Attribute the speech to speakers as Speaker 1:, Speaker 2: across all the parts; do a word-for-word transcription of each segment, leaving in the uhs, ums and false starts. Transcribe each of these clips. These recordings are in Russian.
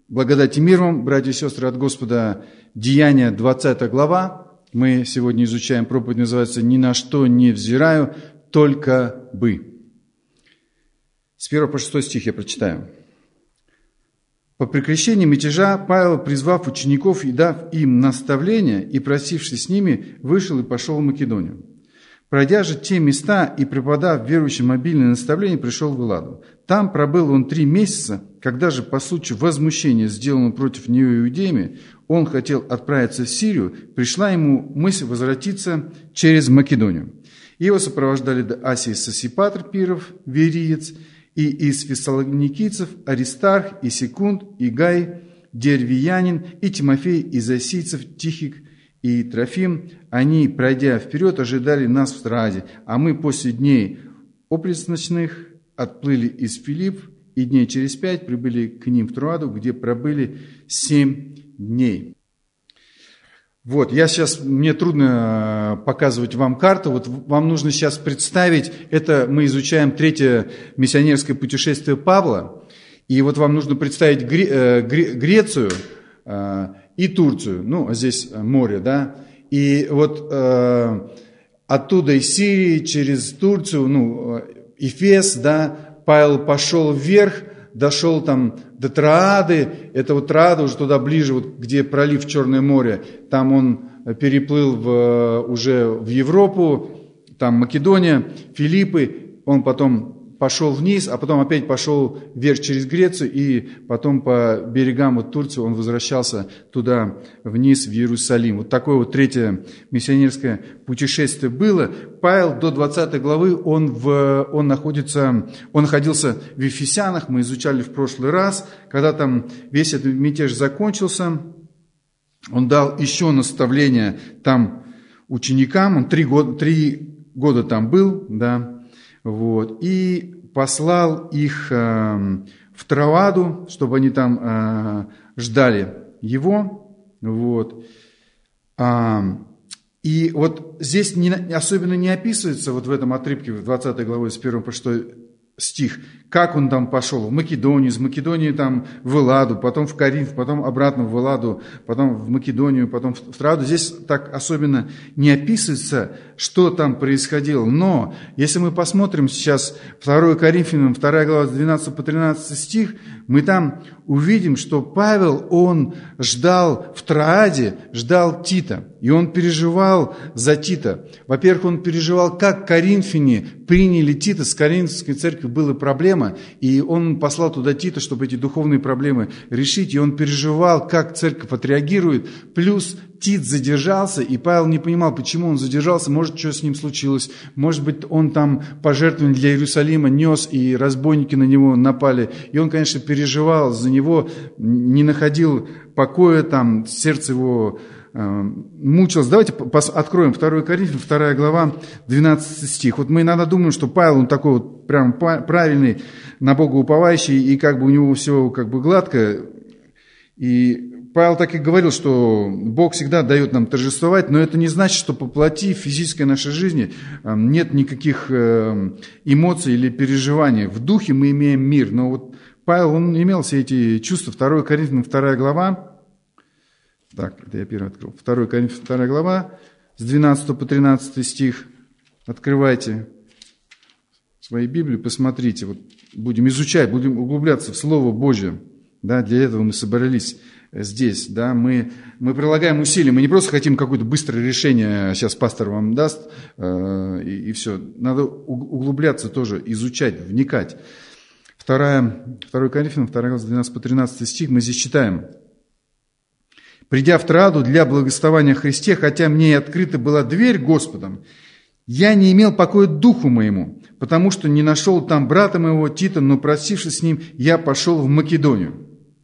Speaker 1: Благодать и мир вам, братья и сестры, от Господа. Деяния, двадцатая глава. Мы сегодня изучаем проповедь, называется «Ни на что не взираю, только бы». С первого по шестой стих я прочитаю. «По прекращении мятежа Павел, призвав учеников и дав им наставление, и просившись с ними, вышел и пошел в Македонию. Пройдя же те места и преподав верующим обильное наставление, пришел в Элладу. Там пробыл он три месяца, когда же по случаю возмущения, сделанного против него иудеями, он хотел отправиться в Сирию, пришла ему мысль возвратиться через Македонию. Его сопровождали до Асии Сосипатр Пиров, вериец, и из фессалоникийцев Аристарх, и Секунд, и Гай, Дервиянин, и Тимофей из Осийцев, Тихик и Трофим. Они, пройдя вперед, ожидали нас в Троаде, а мы после дней опресночных отплыли из Филипп, и дней через пять прибыли к ним в Троаду, где пробыли семь дней». Вот, я сейчас, мне трудно показывать вам карту, вот вам нужно сейчас представить, это мы изучаем третье миссионерское путешествие Павла, и вот вам нужно представить Грецию и Турцию, ну, здесь море, да, и вот оттуда из Сирии через Турцию, ну, Эфес, да, Павел пошел вверх, дошел там до Троады, это вот Троада уже туда ближе, вот где пролив Черное море, там он переплыл в, уже в Европу, там Македония, Филиппы, он потом пошел вниз, а потом опять пошел вверх через Грецию, и потом по берегам вот Турции он возвращался туда вниз, в Иерусалим. Вот такое вот третье миссионерское путешествие было. Павел до двадцатой главы, он, в, он, находится, он находился в Ефесянах, мы изучали в прошлый раз, когда там весь этот мятеж закончился, он дал еще наставление там ученикам, он три года, три года там был, да, вот, и послал их э, в Троаду, чтобы они там э, ждали его. Вот. А, и вот здесь не, особенно не описывается, вот в этом отрывке, в двадцатой главе с первого по шестой стих, как он там пошел в Македонию, из Македонии там в Элладу, потом в Коринф, потом обратно в Элладу, потом в Македонию, потом в Троаду. Здесь так особенно не описывается, что там происходило. Но если мы посмотрим сейчас второе Коринфянам, вторая глава, с двенадцатого по тринадцатый стих, мы там увидим, что Павел, он ждал в Троаде, ждал Тита, и он переживал за Тита. Во-первых, он переживал, как коринфяне приняли Тита, с Коринфской церковью была проблема, и он послал туда Тита, чтобы эти духовные проблемы решить, и он переживал, как церковь отреагирует. Плюс Тит задержался, и Павел не понимал, почему он задержался, может, что с ним случилось, может быть, он там пожертвования для Иерусалима нес, и разбойники на него напали, и он, конечно, переживал за него, не находил покоя, там, сердце его э, мучилось. Давайте откроем второе Коринфянам, вторая глава, двенадцатый стих. Вот мы иногда думаем, что Павел, он такой вот прям правильный, на Бога уповающий, и как бы у него все как бы гладко, и Павел так и говорил, что Бог всегда дает нам торжествовать, но это не значит, что по плоти в физической нашей жизни нет никаких эмоций или переживаний. В духе мы имеем мир. Но вот Павел, он имел все эти чувства. второе Коринфянам, вторая глава. Так, это я первый открыл. второе Коринфянам, вторая глава, с двенадцатого по тринадцатый стих. Открывайте свои Библии, посмотрите. Вот будем изучать, будем углубляться в Слово Божье. Да, для этого мы собрались здесь, да, мы, мы прилагаем усилия, мы не просто хотим какое-то быстрое решение, сейчас пастор вам даст, э, и, и все. Надо углубляться тоже, изучать, вникать. Вторая, второе Коринфянам, вторая глава, двенадцатый по тринадцатый стих, мы здесь читаем. «Придя в Троаду для благовествования о Христе, хотя мне и открыта была дверь Господом, я не имел покоя духу моему, потому что не нашел там брата моего Тита, но, просившись с ним, я пошел в Македонию».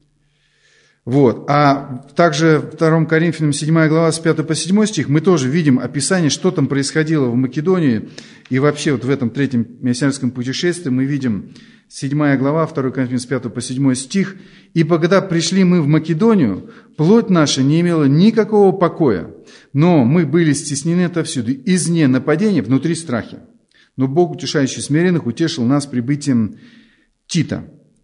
Speaker 1: Вот. А также в втором Коринфянам, седьмая глава, с пятого по седьмой стих, мы тоже видим описание, что там происходило в Македонии. И вообще вот в этом третьем миссионерском путешествии мы видим седьмая глава, второй Коринфянам, с пятого по седьмой стих. «Ибо когда пришли мы в Македонию, плоть наша не имела никакого покоя, но мы были стеснены отовсюду, извне нападения, внутри страхи. Но Бог, утешающий смиренных, утешил нас прибытием Тита,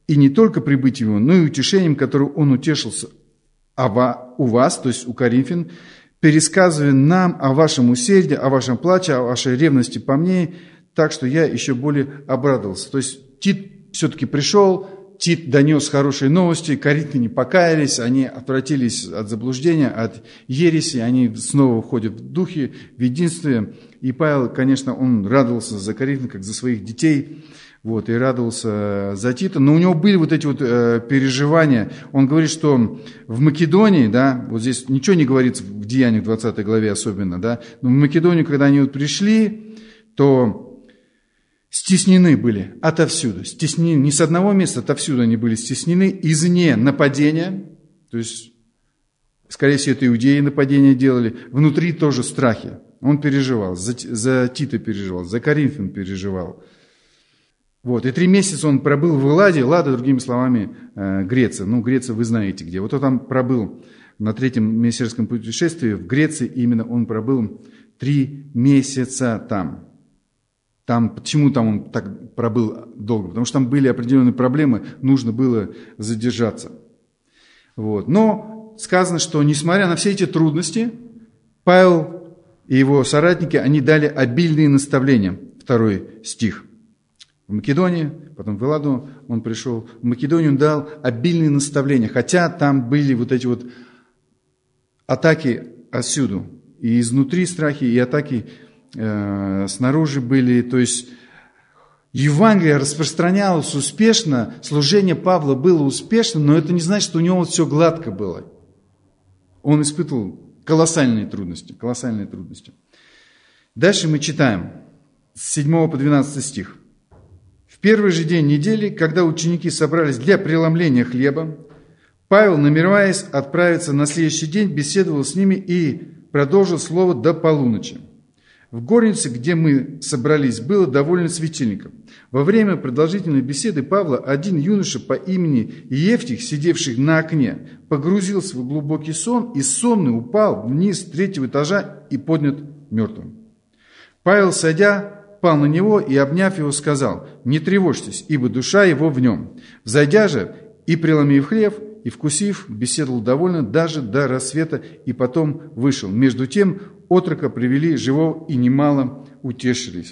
Speaker 1: и не только прибытием его, но и утешением, которым он утешился у вас, то есть у коринфян, пересказывая нам о вашем усердии, о вашем плаче, о вашей ревности по мне, так что я еще более обрадовался. То есть Тит все-таки пришел, Тит донес хорошие новости, коринфяне покаялись, они отвратились от заблуждения, от ереси, они снова входят в духе, в единстве. И Павел, конечно, он радовался за коринфян, как за своих детей, вот, и радовался за Тита. Но у него были вот эти вот э, переживания. Он говорит, что в Македонии, да, вот здесь ничего не говорится в Деяниях двадцатой главе особенно, да, но в Македонию, когда они вот пришли, то стеснены были отовсюду, стеснены, не с одного места, отовсюду они были стеснены, извне нападения, то есть, скорее всего, это иудеи нападения делали, внутри тоже страхи. Он переживал, за, за Тита переживал, за коринфян переживал. Вот, и три месяца он пробыл в Элладе, Эллада, другими словами, Греция. Ну, Греция вы знаете где. Вот он там пробыл на третьем миссионерском путешествии в Греции, именно он пробыл три месяца там. Там, почему там он так пробыл долго? Потому что там были определенные проблемы, нужно было задержаться. Вот. Но сказано, что несмотря на все эти трудности, Павел и его соратники, они дали обильные наставления. Второй стих. В Македонии, потом в Элладу он пришел. В Македонию он дал обильные наставления, хотя там были вот эти вот атаки отсюда. И изнутри страхи, и атаки э, снаружи были. То есть Евангелие распространялось успешно, служение Павла было успешно, но это не значит, что у него вот все гладко было. Он испытывал колоссальные трудности, колоссальные трудности. Дальше мы читаем с седьмого по двенадцатый стих. В первый же день недели, когда ученики собрались для преломления хлеба, Павел, намереваясь отправиться на следующий день, беседовал с ними и продолжил слово до полуночи. В горнице, где мы собрались, было довольно светильников. Во время продолжительной беседы Павла один юноша по имени Евтих, сидевший на окне, погрузился в глубокий сон и сонный упал вниз с третьего этажа и поднят мертвым. Павел, сойдя, пал на него и, обняв его, сказал: «Не тревожьтесь, ибо душа его в нем». Взойдя же и преломив хлеб, и вкусив, беседовал довольно даже до рассвета, и потом вышел. Между тем отрока привели живого, и немало утешились.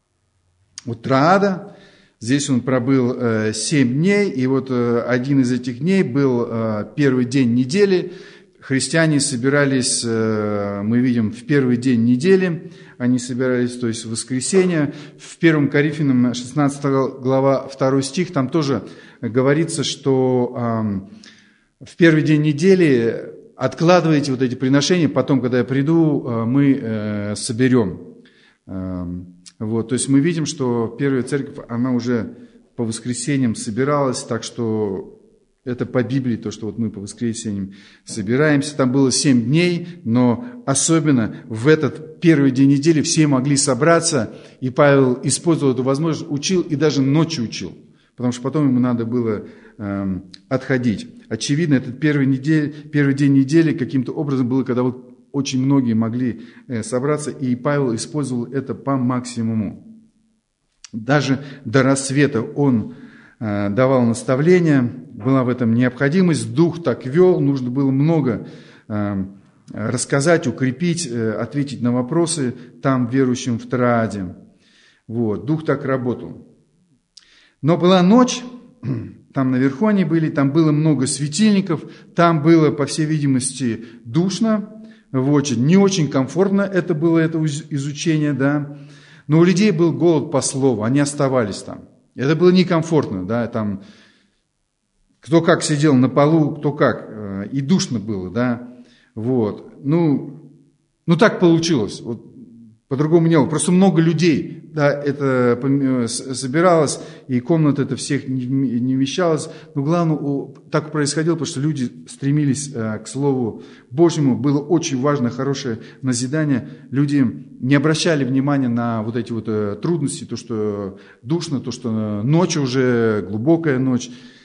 Speaker 1: Вот Троада, здесь он пробыл э, семь дней, и вот э, один из этих дней был э, первый день недели. Христиане собирались, э, мы видим, в первый день недели, они собирались, то есть в воскресенье. В первом Коринфянам шестнадцатая глава, второй стих, там тоже говорится, что э, в первый день недели откладывайте вот эти приношения, потом, когда я приду, э, мы э, соберем. Э, вот, то есть мы видим, что первая церковь, она уже по воскресеньям собиралась, так что это по Библии, то, что вот мы по воскресеньям собираемся. Там было семь дней, но особенно в этот первый день недели все могли собраться, и Павел использовал эту возможность, учил и даже ночью учил, потому что потом ему надо было э, отходить. Очевидно, этот первый, недель, первый день недели каким-то образом было, когда вот очень многие могли э, собраться, и Павел использовал это по максимуму. Даже до рассвета он э, давал наставления, была в этом необходимость, дух так вел, нужно было много э, рассказать, укрепить, э, ответить на вопросы там, верующим в Троаде. Вот, дух так работал. Но была ночь, там наверху они были, там было много светильников, там было, по всей видимости, душно, очень, не очень комфортно это было, это изучение, да. Но у людей был голод по слову, они оставались там. Это было некомфортно, да, там кто как сидел на полу, кто как, и душно было, да. Вот, ну, ну так получилось, вот. По-другому не было. Просто много людей, да, это собиралось, и комната это всех не вмещалась. Но главное, так происходило, потому что люди стремились к Слову Божьему. Было очень важно, хорошее назидание. Люди не обращали внимания на вот эти вот трудности, то, что душно, то, что ночь уже, глубокая ночь.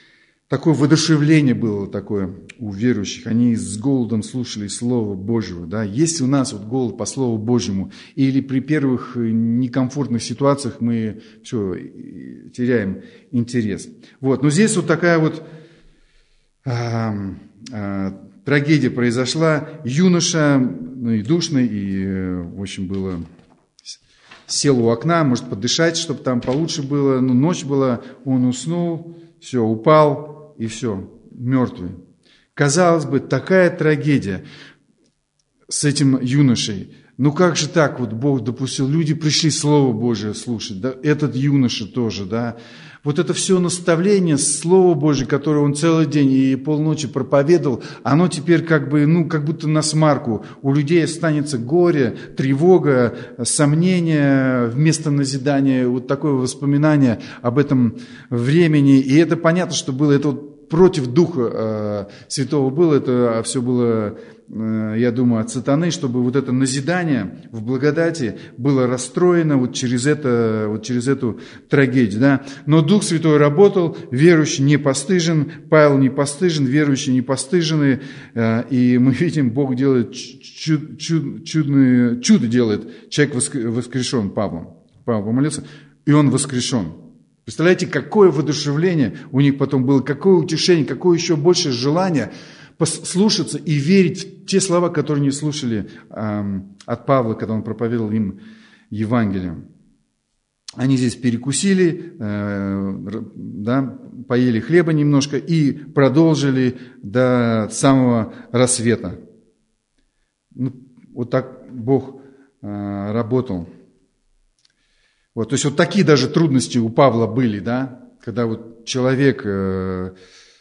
Speaker 1: такое воодушевление было такое у верующих. Они с голодом слушали Слово Божьего. Да? Если у нас вот голод по Слову Божьему, или при первых некомфортных ситуациях мы все, теряем интерес. Вот. Но здесь вот такая вот а, а, трагедия произошла. Юноша, ну и душный, и, в общем, было... Сел у окна, может подышать, чтобы там получше было. Ну, ночь была, он уснул, все, упал, и все, мертвый. Казалось бы, такая трагедия с этим юношей. Ну как же так вот Бог допустил? Люди пришли Слово Божие слушать, да? Этот юноша тоже, да? Вот это все наставление, Слово Божие, которое он целый день и полночи проповедовал, оно теперь как бы, ну, как будто насмарку. У людей останется горе, тревога, сомнение вместо назидания, вот такое воспоминание об этом времени. И это понятно, что было, это вот против Духа э, Святого было, это все было, э, я думаю, от сатаны, чтобы вот это назидание в благодати было расстроено вот через, это, вот через эту трагедию. Да? Но Дух Святой работал, верующий не постыжен, Павел не постыжен, верующие не постыжены, э, и мы видим, Бог делает чуд, чуд, чудные, чудо делает, человек воскрешен Павлом. Павел помолился, и он воскрешен. Представляете, какое воодушевление у них потом было, какое утешение, какое еще больше желание послушаться и верить в те слова, которые они слушали э, от Павла, когда он проповедовал им Евангелие. Они здесь перекусили, э, да, поели хлеба немножко и продолжили до самого рассвета. Ну, вот так Бог э, работал. Вот, то есть вот такие даже трудности у Павла были, да, когда вот человек, э,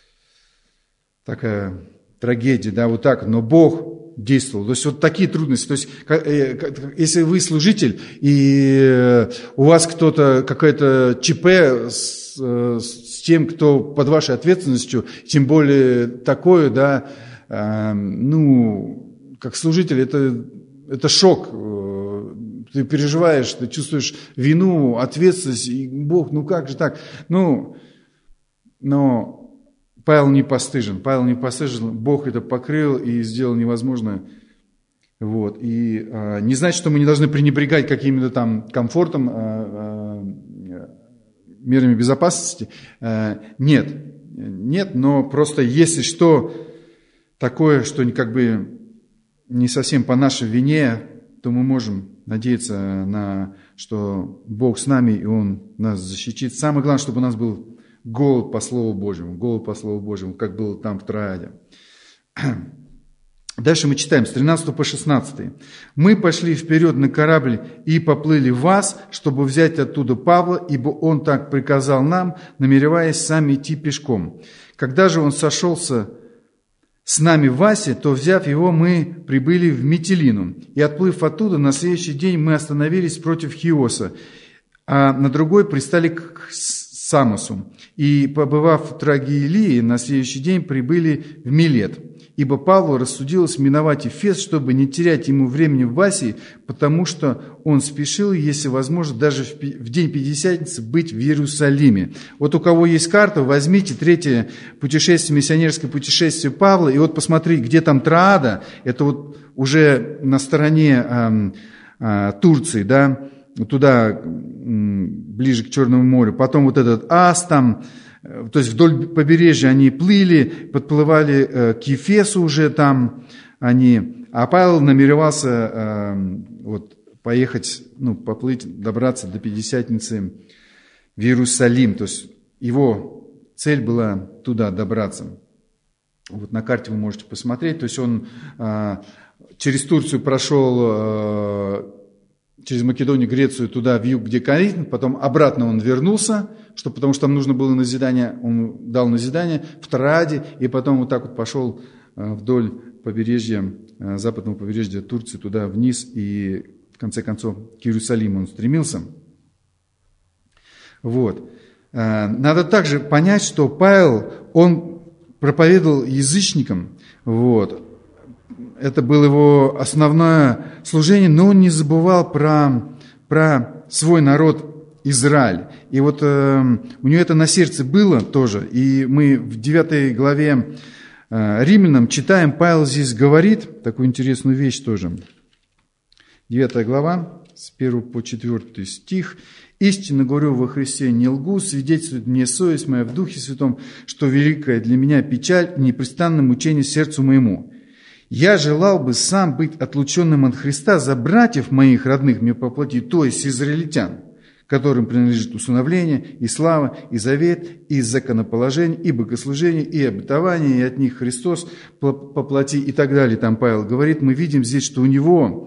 Speaker 1: такая трагедия, да, вот так, но Бог действовал. То есть вот такие трудности. То есть э, если вы служитель, и э, у вас кто-то, какое-то ЧП с, э, с тем, кто под вашей ответственностью, тем более такое, да, э, ну, как служитель, это, это шок. Ты переживаешь, ты чувствуешь вину, ответственность, и Бог, ну как же так? Ну, но Павел не постыжен, Павел не постыжен, Бог это покрыл и сделал невозможное. Вот. И а, не значит, что мы не должны пренебрегать каким-то там комфортом, а, а, мерами безопасности. А, нет, нет, но просто если что такое, что как бы не совсем по нашей вине, то мы можем надеяться на, что Бог с нами, и Он нас защитит. Самое главное, чтобы у нас был голод по Слову Божьему, голод по Слову Божьему, как было там в Троаде. Дальше мы читаем с тринадцатого по шестнадцатый. «Мы пошли вперед на корабль и поплыли в вас, чтобы взять оттуда Павла, ибо он так приказал нам, намереваясь сами идти пешком. Когда же он сошелся с нами в Асе, то, взяв его, мы прибыли в Митилину. И, отплыв оттуда, на следующий день мы остановились против Хиоса, а на другой пристали к Самосу. И, побывав в Трагилии, на следующий день прибыли в Милет. Ибо Павлу рассудилось миновать Эфес, чтобы не терять ему времени в Асии, потому что он спешил, если возможно, даже в день Пятидесятницы быть в Иерусалиме». Вот у кого есть карта, возьмите третье путешествие, миссионерское путешествие Павла, и вот посмотри, где там Троада, это вот уже на стороне э, э, Турции, да, туда, э, ближе к Черному морю. Потом вот этот Ас там, то есть вдоль побережья они плыли, подплывали к Ефесу уже там они, а Павел намеревался э, вот, поехать, ну, поплыть, добраться до Пятидесятницы в Иерусалим, то есть его цель была туда добраться. Вот на карте вы можете посмотреть, то есть он э, через Турцию прошел, э, через Македонию, Грецию, туда, в юг, где Коринт, потом обратно он вернулся, что, потому что там нужно было назидание, он дал назидание в Троаде, и потом вот так вот пошел вдоль побережья, западного побережья Турции, туда вниз, и в конце концов к Иерусалиму он стремился. Вот. Надо также понять, что Павел, он проповедовал язычникам, вот. Это было его основное служение, но он не забывал про, про свой народ Израиль. И вот э, у нее это на сердце было тоже. И мы в девятой главе э, Римлянам читаем, Павел здесь говорит такую интересную вещь тоже. девятая глава, с первого по четвёртый стих. «Истинно говорю во Христе, не лгу, свидетельствует мне совесть моя в Духе Святом, что великая для меня печаль и непрестанное мучение сердцу моему. Я желал бы сам быть отлученным от Христа за братьев моих родных мне по плоти, то есть израильтян, которым принадлежит усыновление, и слава, и завет, и законоположение, и богослужение, и обетование, и от них Христос по плоти», и так далее. Там Павел говорит, мы видим здесь, что у него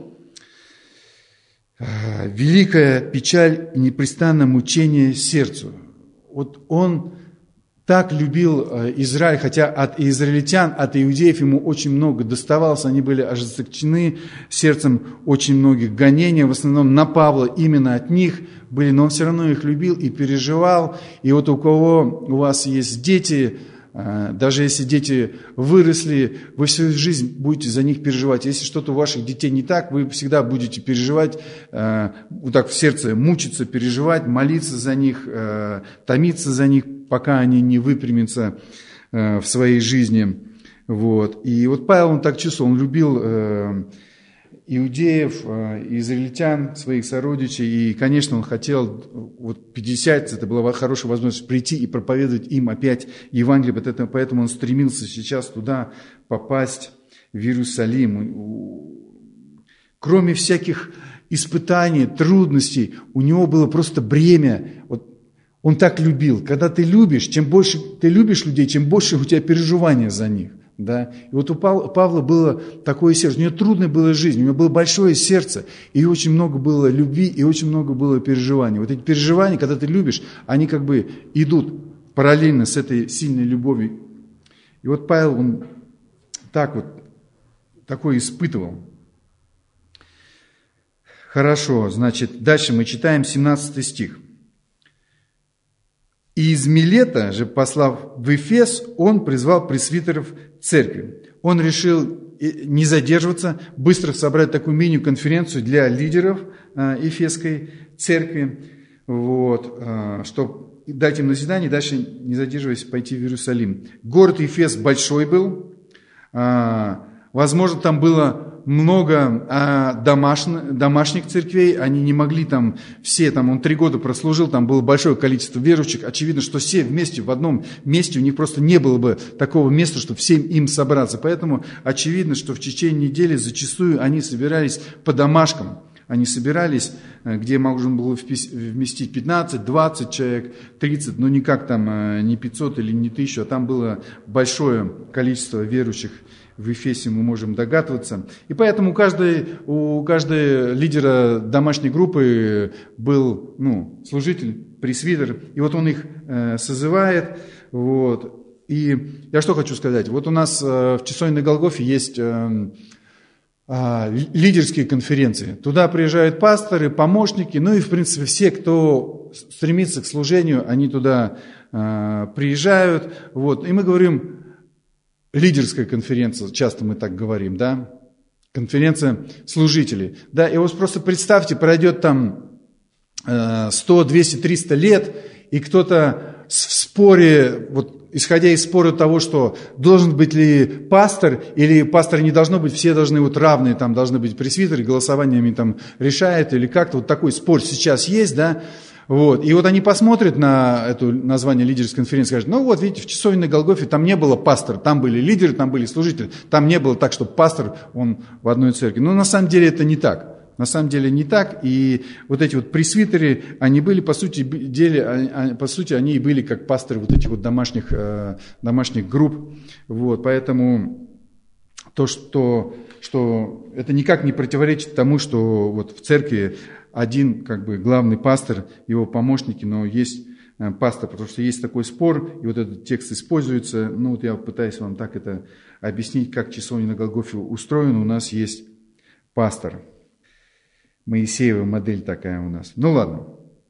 Speaker 1: великая печаль и непрестанное мучение сердцу. Вот он так любил Израиль, хотя от израильтян, от иудеев ему очень много доставалось, они были ожесточены сердцем, очень многих гонений, в основном на Павла именно от них были, но он все равно их любил и переживал. И вот у кого у вас есть дети, даже если дети выросли, вы всю жизнь будете за них переживать. Если что-то у ваших детей не так, вы всегда будете переживать, вот так в сердце мучиться, переживать, молиться за них, томиться за них, пока они не выпрямятся в своей жизни. Вот. И вот Павел, он так чувствовал, он любил иудеев, израильтян, своих сородичей, и, конечно, он хотел, вот пятьдесят, это была хорошая возможность прийти и проповедовать им опять Евангелие, поэтому он стремился сейчас туда попасть, в Иерусалим. Кроме всяких испытаний, трудностей, у него было просто бремя, вот он так любил. Когда ты любишь, чем больше ты любишь людей, чем больше у тебя переживания за них. Да? И вот у Павла было такое сердце, у него трудная была жизнь, у него было большое сердце, и очень много было любви, и очень много было переживаний. Вот эти переживания, когда ты любишь, они как бы идут параллельно с этой сильной любовью. И вот Павел, он так вот, такое испытывал. Хорошо, значит, дальше мы читаем семнадцатый стих. «И из Милета же, послав в Эфес, он призвал пресвитеров церкви». Он решил не задерживаться, быстро собрать такую мини-конференцию для лидеров Эфесской церкви, вот, чтобы дать им назидание, и дальше, не задерживаясь, пойти в Иерусалим. Город Эфес большой был, возможно, там было много а, домашних, домашних церквей, они не могли там все, там он три года прослужил, там было большое количество верующих, очевидно, что все вместе в одном месте, у них просто не было бы такого места, чтобы всем им собраться, поэтому очевидно, что в течение недели зачастую они собирались по домашкам, они собирались, где можно было вместить пятнадцать, двадцать человек, тридцать, но никак там не пятьсот или не тысячу, а там было большое количество верующих. В Эфесе мы можем догадываться. И поэтому у каждой, у каждой лидера домашней группы был ну, служитель, пресвитер. И вот он их э, созывает. Вот. И я что хочу сказать. Вот у нас э, в Часовне на Голгофе есть э, э, лидерские конференции. Туда приезжают пасторы, помощники. Ну и в принципе все, кто стремится к служению, они туда э, приезжают. Вот. И мы говорим... Лидерская конференция, часто мы так говорим, да, конференция служителей. Да, и вот просто представьте, пройдет там сто, двести, триста лет, и кто-то в споре, вот исходя из спора того, что должен быть ли пастор, или пастора не должно быть, все должны вот равные, там должны быть пресвитеры, голосованиями там решает, или как-то вот такой спор сейчас есть, да. Вот. И вот они посмотрят на это название лидерской конференции и скажут, ну вот видите, в Часовне на Голгофе там не было пастора, там были лидеры, там были служители, там не было так, что пастор, он в одной церкви. Но на самом деле это не так. На самом деле не так. И вот эти вот пресвитеры, они были, по сути, деле, по сути, они и были как пасторы вот этих вот домашних, домашних групп. Вот. Поэтому то, что, что это никак не противоречит тому, что вот в церкви один как бы главный пастор, его помощники, но есть пастор, потому что есть такой спор, и вот этот текст используется. Ну вот я пытаюсь вам так это объяснить, как Часовня на Голгофе устроена. У нас есть пастор. Моисеева модель такая у нас. Ну ладно.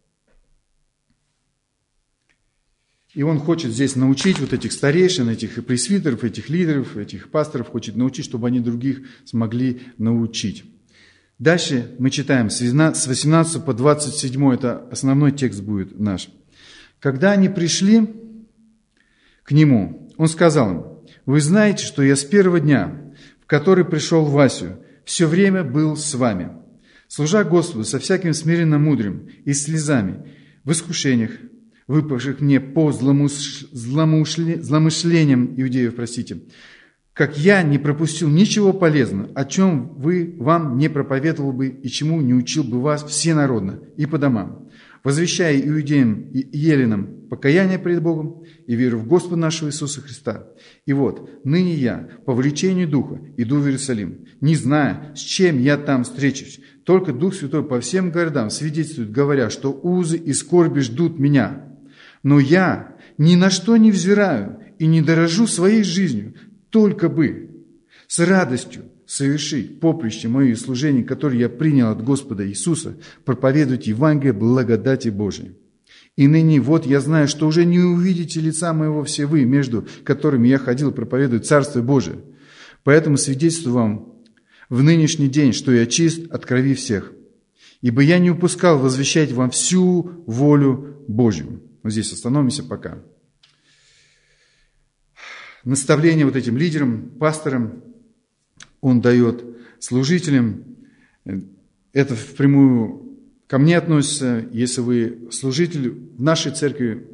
Speaker 1: И он хочет здесь научить вот этих старейшин, этих пресвитеров, этих лидеров, этих пасторов, хочет научить, чтобы они других смогли научить. Дальше мы читаем с восемнадцатого по двадцать седьмой, это основной текст будет наш. Когда они пришли к нему, он сказал им: «Вы знаете, что я с первого дня, в который пришел в Асию, все время был с вами, служа Господу со всяким смиренным мудрым и слезами в искушениях, выпавших мне по зломыш... зломышле... зломышлениям иудеев, простите, как я не пропустил ничего полезного, о чем вы вам не проповедовал бы и чему не учил бы вас всенародно и по домам, возвещая иудеям и еленам покаяние пред Богом и веру в Господа нашего Иисуса Христа. И вот, ныне я, по влечению Духа, иду в Иерусалим, не зная, с чем я там встречусь. Только Дух Святой по всем городам свидетельствует, говоря, что узы и скорби ждут меня. Но я ни на что не взираю и не дорожу своей жизнью, только бы с радостью совершить поприще мое служение, которое я принял от Господа Иисуса, проповедовать Евангелие благодати Божией. И ныне вот я знаю, что уже не увидите лица моего все вы, между которыми я ходил проповедовать Царство Божие. Поэтому свидетельствую вам в нынешний день, что я чист от крови всех. Ибо я не упускал возвещать вам всю волю Божью». Вот здесь остановимся пока. Наставление вот этим лидерам, пасторам он дает, служителям. Это впрямую ко мне относится. Если вы служитель в нашей церкви,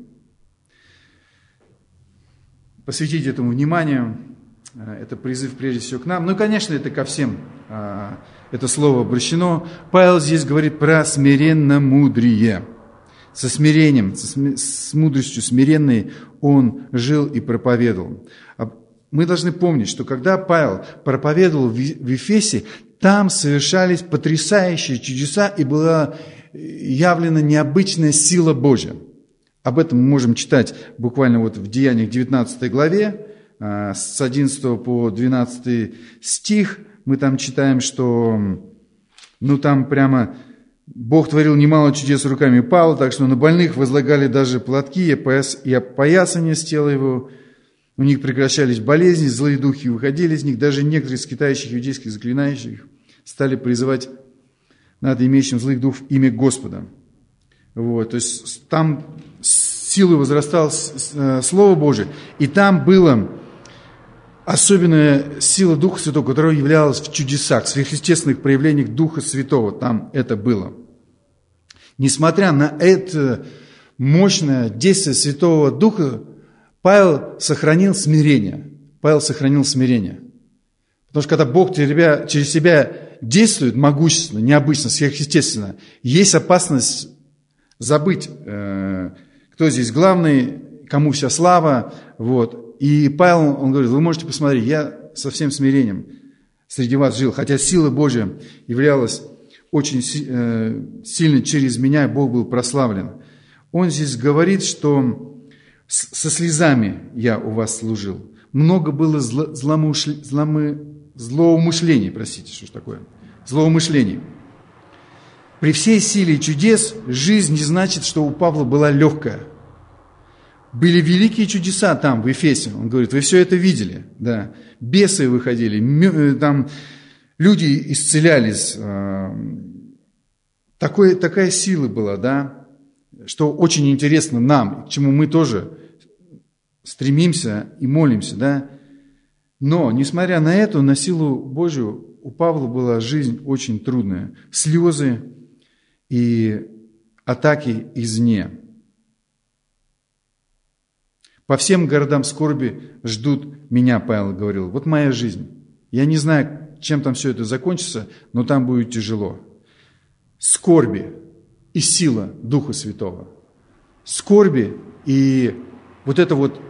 Speaker 1: посвятите этому внимание. Это призыв прежде всего к нам. Ну, конечно, это ко всем это слово обращено. Павел здесь говорит про смиренно-мудрие. Со смирением, с мудростью смиренной он жил и проповедовал. Мы должны помнить, что когда Павел проповедовал в Ефесе, там совершались потрясающие чудеса и была явлена необычная сила Божья. Об этом мы можем читать буквально вот в Деяниях девятнадцатой главе, с одиннадцатого по двенадцатый стих. Мы там читаем, что ну там прямо Бог творил немало чудес руками Павла, так что на больных возлагали даже платки и опоясания с тела его. У них прекращались болезни, злые духи выходили из них. Даже некоторые из китайских иудейских заклинающих стали призывать над имеющим злых духов имя Господа. Вот, то есть там силой возрастало Слово Божие, и там была особенная сила Духа Святого, которая являлась в чудесах, в сверхъестественных проявлениях Духа Святого. Там это было. Несмотря на это мощное действие Святого Духа, Павел сохранил смирение. Павел сохранил смирение. Потому что когда Бог через себя действует могущественно, необычно, сверхъестественно, есть опасность забыть, кто здесь главный, кому вся слава. Вот. И Павел, он говорит, вы можете посмотреть, я со всем смирением среди вас жил, хотя сила Божья являлась очень сильно через меня, и Бог был прославлен. Он здесь говорит, что со слезами я у вас служил. Много было зло, зломыш, зломы, злоумышлений, простите, что ж такое, злоумышлений. При всей силе чудес жизнь не значит, что у Павла была легкая. Были великие чудеса там, в Ефесе. Он говорит, вы все это видели. Да. Бесы выходили, там люди исцелялись. Такой, такая сила была, да, что очень интересно нам, к чему мы тоже стремимся и молимся. Да. Но, несмотря на это, на силу Божию, у Павла была жизнь очень трудная. Слезы и атаки извне. По всем городам скорби ждут меня, Павел говорил. Вот моя жизнь. Я не знаю, чем там все это закончится, но там будет тяжело. Скорби и сила Духа Святого. Скорби и вот эта вот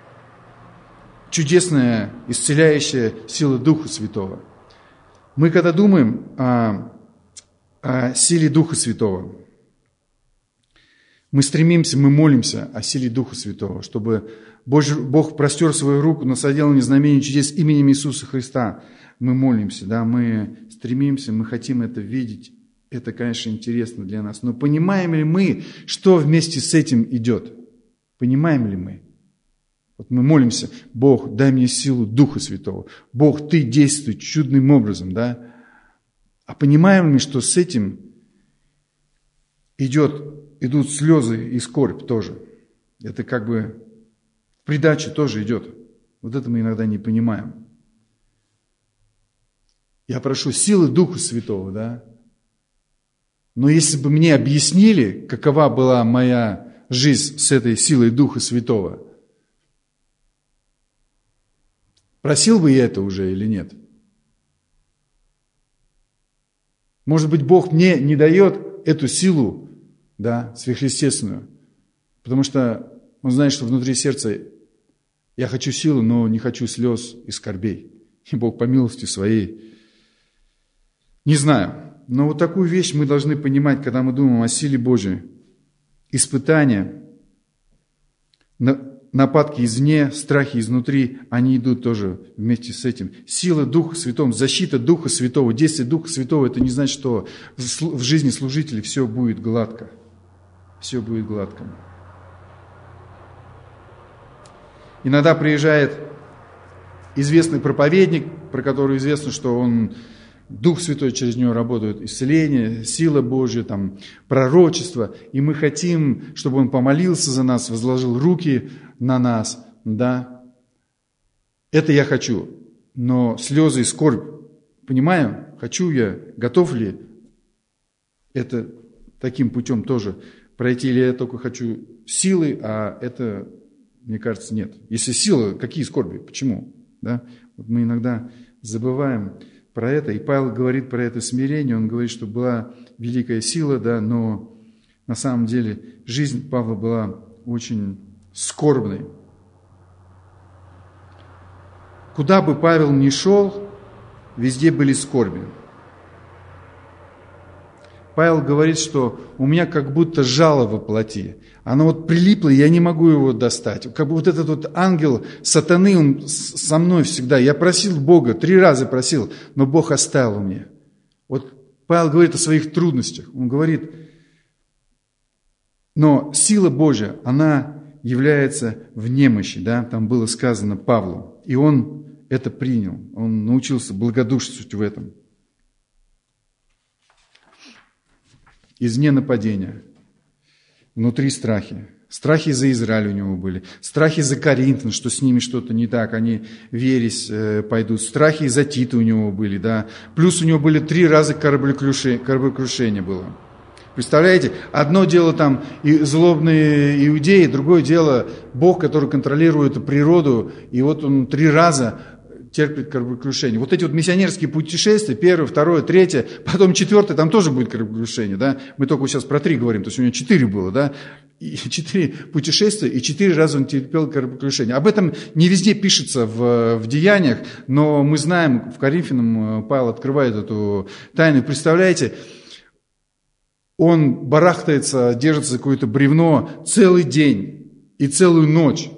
Speaker 1: чудесная, исцеляющая сила Духа Святого. Мы когда думаем о, о силе Духа Святого, мы стремимся, мы молимся о силе Духа Святого, чтобы Бог простер свою руку на соделание знамений чудес именем Иисуса Христа. Мы молимся, да, мы стремимся, мы хотим это видеть. Это, конечно, интересно для нас. Но понимаем ли мы, что вместе с этим идет? Понимаем ли мы? Вот мы молимся, Бог, дай мне силу Духа Святого. Бог, Ты действуй чудным образом, да? А понимаем ли, что с этим идет, идут слезы и скорбь тоже? Это как бы в придачу тоже идет. Вот это мы иногда не понимаем. Я прошу силы Духа Святого, да? Но если бы мне объяснили, какова была моя жизнь с этой силой Духа Святого, просил бы я это уже или нет? Может быть, Бог мне не дает эту силу, да, сверхъестественную, потому что Он знает, что внутри сердца я хочу силы, но не хочу слез и скорбей. И Бог по милости своей. Не знаю, но вот такую вещь мы должны понимать, когда мы думаем о силе Божией. Испытания, нападки извне, страхи изнутри, они идут тоже вместе с этим. Сила Духа Святого, защита Духа Святого, действие Духа Святого, это не значит, что в жизни служителей все будет гладко. Все будет гладко. Иногда приезжает известный проповедник, про который известно, что он, Дух Святой через него работает, исцеление, сила Божья, там, пророчество, и мы хотим, чтобы он помолился за нас, возложил руки на нас, да. Это я хочу, но слезы и скорбь, понимаю, хочу я, готов ли это таким путем тоже пройти, или я только хочу силы, а это, мне кажется, нет. Если сила, какие скорби, почему, да? Вот мы иногда забываем про это, и Павел говорит про это смирение, он говорит, что была великая сила, да, но на самом деле жизнь Павла была очень скорбной. Куда бы Павел ни шел, везде были скорби. Павел говорит, что у меня как будто жало во плоти. Оно вот прилипло, и я не могу его достать. Как бы вот этот вот ангел сатаны, он со мной всегда. Я просил Бога, три раза просил, но Бог оставил мне. Вот Павел говорит о своих трудностях. Он говорит, но сила Божья, она является в немощи. Да? Там было сказано Павлу. И он это принял. Он научился благодушествовать в этом. Извне нападения, внутри страхи. Страхи за Израиль у него были. Страхи за Коринфян, что с ними что-то не так, они в ересь э, пойдут. Страхи за Тита у него были, да. Плюс у него были три раза кораблекрушение, кораблекрушение было. Представляете, одно дело там и злобные иудеи, другое дело Бог, который контролирует природу, и вот он три раза терпит кораблекрушение. Вот эти вот миссионерские путешествия, первое, второе, третье, потом четвертое, там тоже будет кораблекрушение, да. Мы только сейчас про три говорим, то есть у него четыре было, да. И четыре путешествия, и четыре раза он терпел кораблекрушение. Об этом не везде пишется в, в Деяниях, но мы знаем, в Коринфянам Павел открывает эту тайну. Представляете, он барахтается, держится за какое-то бревно целый день и целую ночь.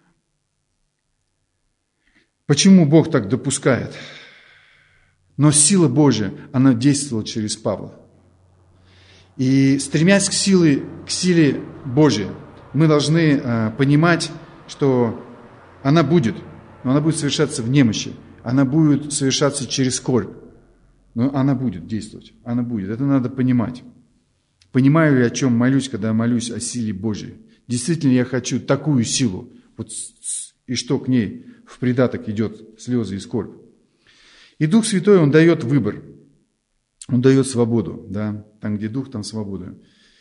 Speaker 1: Почему Бог так допускает? Но сила Божья, она действовала через Павла. И стремясь к силе, к силе Божьей, мы должны э, понимать, что она будет, но она будет совершаться в немощи, она будет совершаться через скорбь, но она будет действовать, она будет. Это надо понимать. Понимаю ли, о чем молюсь, когда молюсь о силе Божьей? Действительно, я хочу такую силу, вот, и что к ней в придаток идет слезы и скорбь. И Дух Святой, Он дает выбор. Он дает свободу. Да? Там, где Дух, там свобода.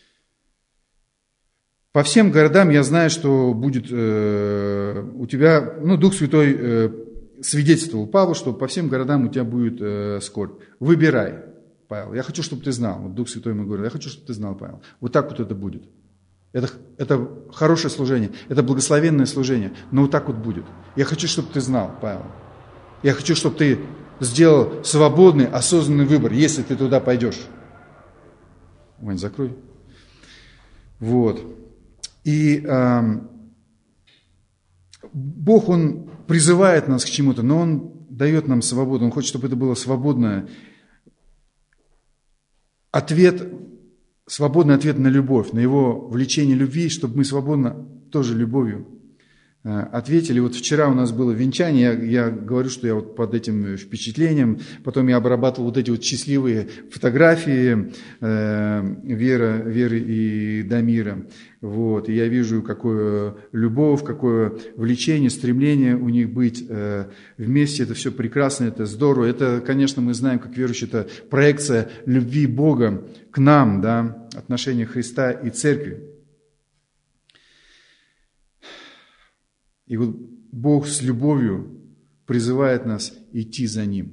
Speaker 1: По всем городам я знаю, что будет э, у тебя, ну, Дух Святой э, свидетельствовал Павлу, что по всем городам у тебя будет э, скорбь. Выбирай, Павел. Я хочу, чтобы ты знал. Вот Дух Святой ему говорит, я хочу, чтобы ты знал, Павел. Вот так вот это будет. Это, это хорошее служение, это благословенное служение, но вот так вот будет. Я хочу, чтобы ты знал, Павел. Я хочу, чтобы ты сделал свободный, осознанный выбор, если ты туда пойдешь. Вань, закрой. Вот. И э, Бог, Он призывает нас к чему-то, но Он дает нам свободу. Он хочет, чтобы это было свободное. Ответ... Свободный ответ на любовь, на его влечение любви, чтобы мы свободно тоже любовью ответили. Вот вчера у нас было венчание, я, я говорю, что я вот под этим впечатлением, потом я обрабатывал вот эти вот счастливые фотографии э, Вера, Веры и Дамира. Вот, и я вижу, какое любовь, какое влечение, стремление у них быть э, вместе. Это все прекрасно, это здорово. Это, конечно, мы знаем, как верующие, это проекция любви Бога к нам, да, отношения Христа и Церкви. И вот Бог с любовью призывает нас идти за Ним.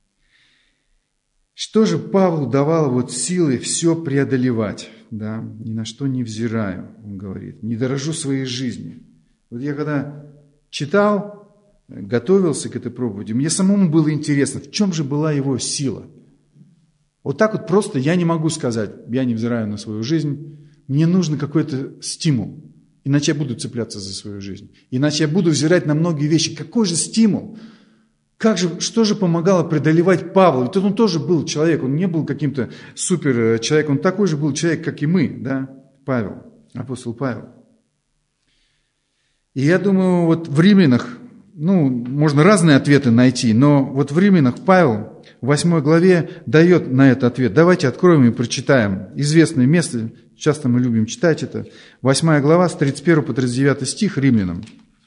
Speaker 1: Что же Павлу давало вот силы все преодолевать? Да? Ни на что не взираю, он говорит, не дорожу своей жизнью. Вот я когда читал, готовился к этой проповеди, мне самому было интересно, в чем же была его сила. Вот так вот просто я не могу сказать, я не взираю на свою жизнь, мне нужен какой-то стимул. Иначе я буду цепляться за свою жизнь. Иначе я буду взирать на многие вещи. Какой же стимул? Как же, что же помогало преодолевать Павла? Ведь он тоже был человек, он не был каким-то супер человеком, он такой же был человек, как и мы, да, Павел, апостол Павел. И я думаю, вот в Римлянах, ну, можно разные ответы найти, но вот в Римлянах Павел в восьмой главе дает на это ответ. Давайте откроем и прочитаем. Известное место, часто мы любим читать это. восьмая глава, с тридцать первого по тридцать девятый стих Римлянам.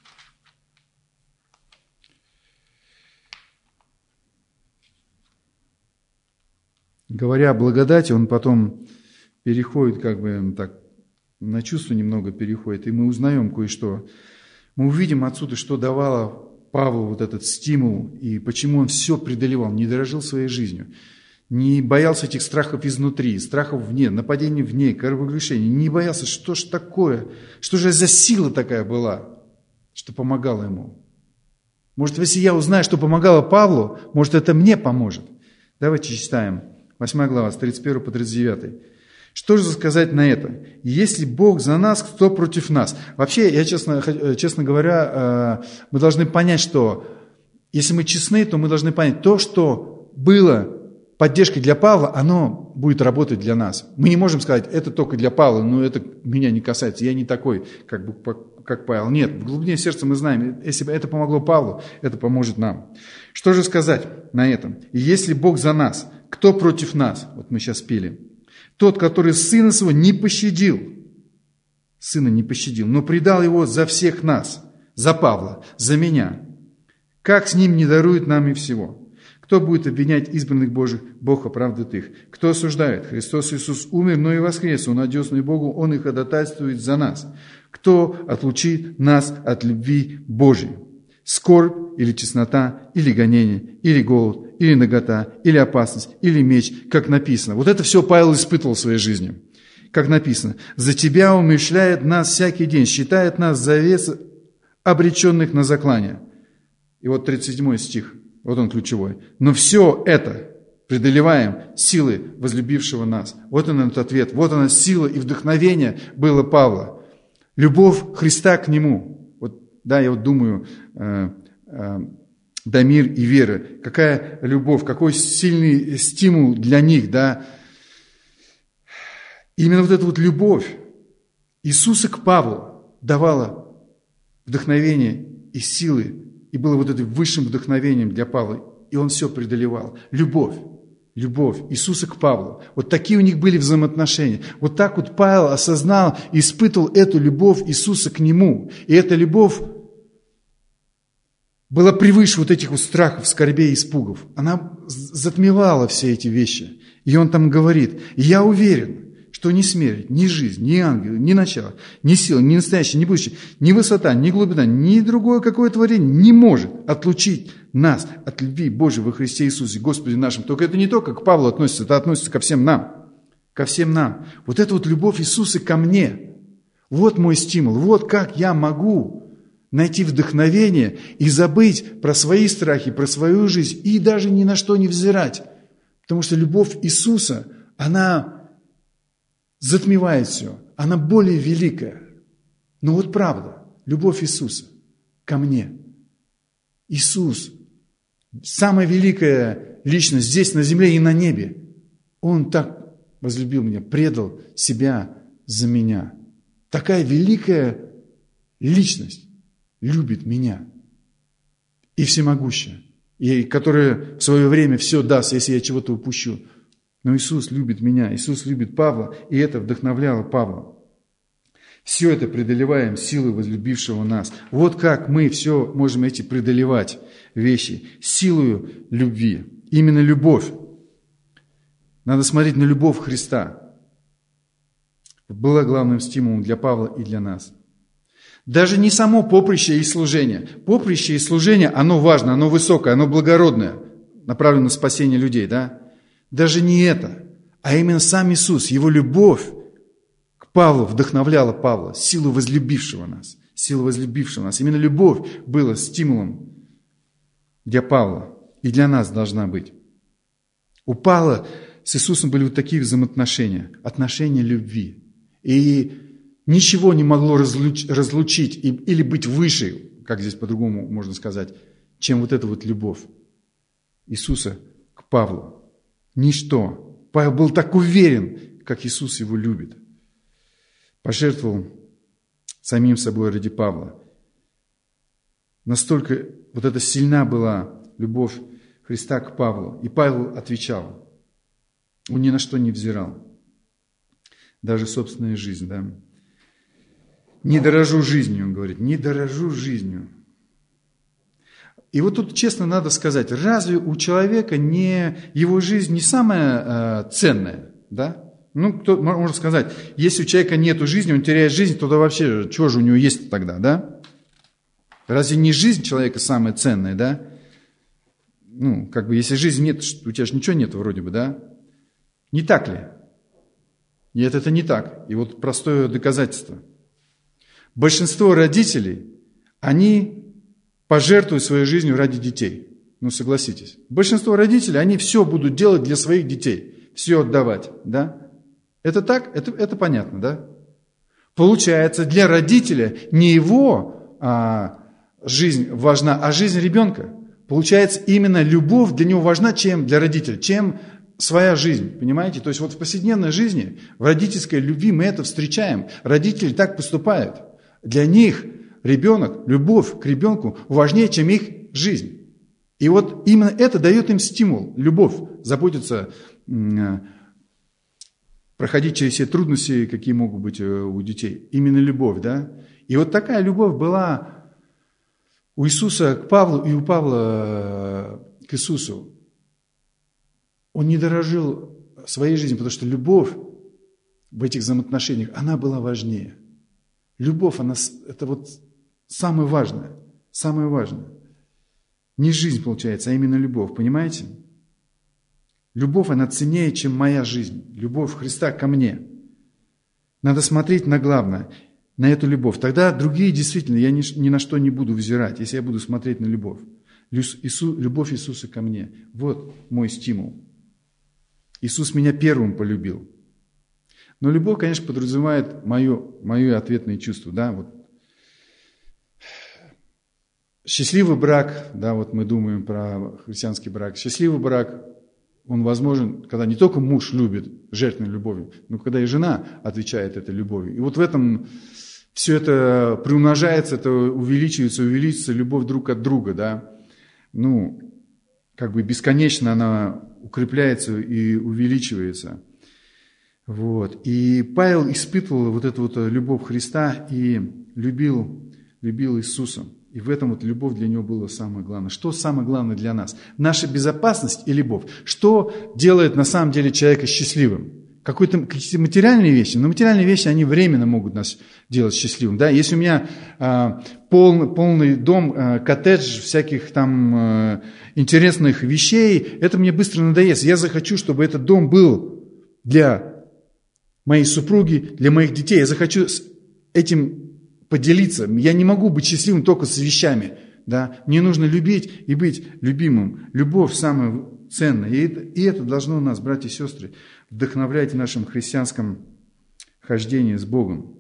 Speaker 1: Говоря о благодати, он потом переходит, как бы так, на чувство немного переходит, и мы узнаем кое-что. Мы увидим отсюда, что давало Павлу вот этот стимул, и почему он все преодолевал, не дорожил своей жизнью, не боялся этих страхов изнутри, страхов вне, нападений вне, кровоглашений, не боялся, что ж такое, что же за сила такая была, что помогала ему. Может, если я узнаю, что помогало Павлу, может, это мне поможет. Давайте читаем. восьмая глава, с тридцать первого по тридцать девятый. Что же сказать на это? Если Бог за нас, кто против нас? Вообще, я честно, честно говоря, мы должны понять, что если мы честны, то мы должны понять, то, что было поддержкой для Павла, оно будет работать для нас. Мы не можем сказать, это только для Павла, но это меня не касается, я не такой, как, бы, как Павел. Нет, в глубине сердца мы знаем, если бы это помогло Павлу, это поможет нам. Что же сказать на этом? Если Бог за нас, кто против нас? Вот мы сейчас пели. Тот, который сына своего не пощадил, сына не пощадил, но предал его за всех нас, за Павла, за меня. Как с ним не дарует нам и всего? Кто будет обвинять избранных Божьих? Бог оправдает их. Кто осуждает? Христос Иисус умер, но и воскрес. Он одесный Богу, Он и ходатайствует за нас. Кто отлучит нас от любви Божьей? Скорбь или теснота, или гонение, или голод, или нагота, или опасность, или меч, как написано. Вот это все Павел испытывал в своей жизни. Как написано, «За тебя умышляет нас всякий день, считает нас за вес обреченных на заклание». И вот тридцать седьмой стих, вот он ключевой. «Но все это преодолеваем силой возлюбившего нас». Вот он этот ответ, вот она сила и вдохновение было Павла. Любовь Христа к нему. Да, я вот думаю, э, э, Дамир и Вера, какая любовь, какой сильный стимул для них, да. Именно вот эта вот любовь Иисуса к Павлу давала вдохновение и силы, и было вот этим высшим вдохновением для Павла, и он все преодолевал. Любовь, любовь Иисуса к Павлу. Вот такие у них были взаимоотношения. Вот так вот Павел осознал и испытывал эту любовь Иисуса к нему. И эта любовь была превыше вот этих вот страхов, скорбей и испугов. Она затмевала все эти вещи. И он там говорит, я уверен, что ни смерть, ни жизнь, ни ангелы, ни начало, ни сила, ни настоящее, ни будущее, ни высота, ни глубина, ни другое какое творение не может отлучить нас от любви Божией во Христе Иисусе, Господе нашим. Только это не только к Павлу относится, это относится ко всем нам. Ко всем нам. Вот эта вот любовь Иисуса ко мне. Вот мой стимул. Вот как я могу найти вдохновение и забыть про свои страхи, про свою жизнь и даже ни на что не взирать. Потому что любовь Иисуса, она затмевает все. Она более великая. Но вот правда, любовь Иисуса ко мне. Иисус, самая великая личность здесь, на земле и на небе. Он так возлюбил меня, предал себя за меня. Такая великая личность. любит меня и всемогущая, и который в свое время все даст, если я чего-то упущу. Но Иисус любит меня, Иисус любит Павла, и это вдохновляло Павла. Все это преодолеваем силой возлюбившего нас. Вот как мы все можем эти преодолевать вещи силою любви. Именно любовь. Надо смотреть на любовь Христа. Была главным стимулом для Павла и для нас. Даже не само поприще и служение. Поприще и служение, оно важно, оно высокое, оно благородное, направлено на спасение людей, да? Даже не это, а именно сам Иисус, Его любовь к Павлу вдохновляла Павла, силу возлюбившего нас, силу возлюбившего нас. Именно любовь была стимулом для Павла и для нас должна быть. У Павла с Иисусом были вот такие взаимоотношения, отношения любви. И ничего не могло разлуч, разлучить или быть выше, как здесь по-другому можно сказать, чем вот эта вот любовь Иисуса к Павлу. Ничто. Павел был так уверен, как Иисус его любит. Пожертвовал самим собой ради Павла. Настолько вот эта сильна была любовь Христа к Павлу. И Павел отвечал. Он ни на что не взирал. Даже собственная жизнь, да. Не дорожу жизнью, он говорит, не дорожу жизнью. И вот тут честно надо сказать, разве у человека не, его жизнь не самая э, ценная, да? Ну, кто, можно сказать, если у человека нет жизни, он теряет жизнь, то вообще, что же у него есть тогда, да? Разве не жизнь человека самая ценная, да? Ну, как бы, если жизни нет, у тебя же ничего нет вроде бы, да? Не так ли? Нет, это не так. И вот простое доказательство. Большинство родителей, они пожертвуют своей жизнью ради детей. Ну, согласитесь. Большинство родителей, они все будут делать для своих детей. Все отдавать, да? Это так? Это, это понятно, да? Получается, для родителя не его а, жизнь важна, а жизнь ребенка. Получается, именно любовь для него важна, чем для родителя, чем своя жизнь, понимаете? То есть вот в повседневной жизни, в родительской любви мы это встречаем. Родители так поступают. Для них ребенок, любовь к ребенку важнее, чем их жизнь. И вот именно это дает им стимул, любовь, заботиться, проходить через все трудности, какие могут быть у детей. Именно любовь, да? И вот такая любовь была у Иисуса к Павлу и у Павла к Иисусу. Он не дорожил своей жизнью, потому что любовь в этих взаимоотношениях, она была важнее. Любовь, она, это вот самое важное, самое важное. Не жизнь, получается, а именно любовь, понимаете? Любовь, она ценнее, чем моя жизнь. Любовь Христа ко мне. Надо смотреть на главное, на эту любовь. Тогда другие, действительно, я ни, ни на что не буду взирать, если я буду смотреть на любовь. Иисус, любовь Иисуса ко мне. Вот мой стимул. Иисус меня первым полюбил. Но любовь, конечно, подразумевает мое, мое ответное чувство. Да? Вот. Счастливый брак, да, вот мы думаем про христианский брак. Счастливый брак, он возможен, когда не только муж любит жертвенной любовью, но когда и жена отвечает этой любовью. И вот в этом все это приумножается, это увеличивается, увеличивается любовь друг от друга. Да? Ну, как бы бесконечно она укрепляется и увеличивается. Вот. И Павел испытывал вот эту вот любовь Христа и любил, любил Иисуса. И в этом вот любовь для него была самое главное. Что самое главное для нас? Наша безопасность и любовь. Что делает на самом деле человека счастливым? Какие-то, какие-то материальные вещи. Но материальные вещи, они временно могут нас делать счастливым. Да? Если у меня а, полный, полный дом, а, коттедж, всяких там а, интересных вещей, это мне быстро надоест. Я захочу, чтобы этот дом был для моей супруги, для моих детей. Я захочу с этим поделиться. Я не могу быть счастливым только с вещами. Да? Мне нужно любить и быть любимым. Любовь самая ценная. И это, и это должно нас, братья и сестры, вдохновлять в нашем христианском хождении с Богом.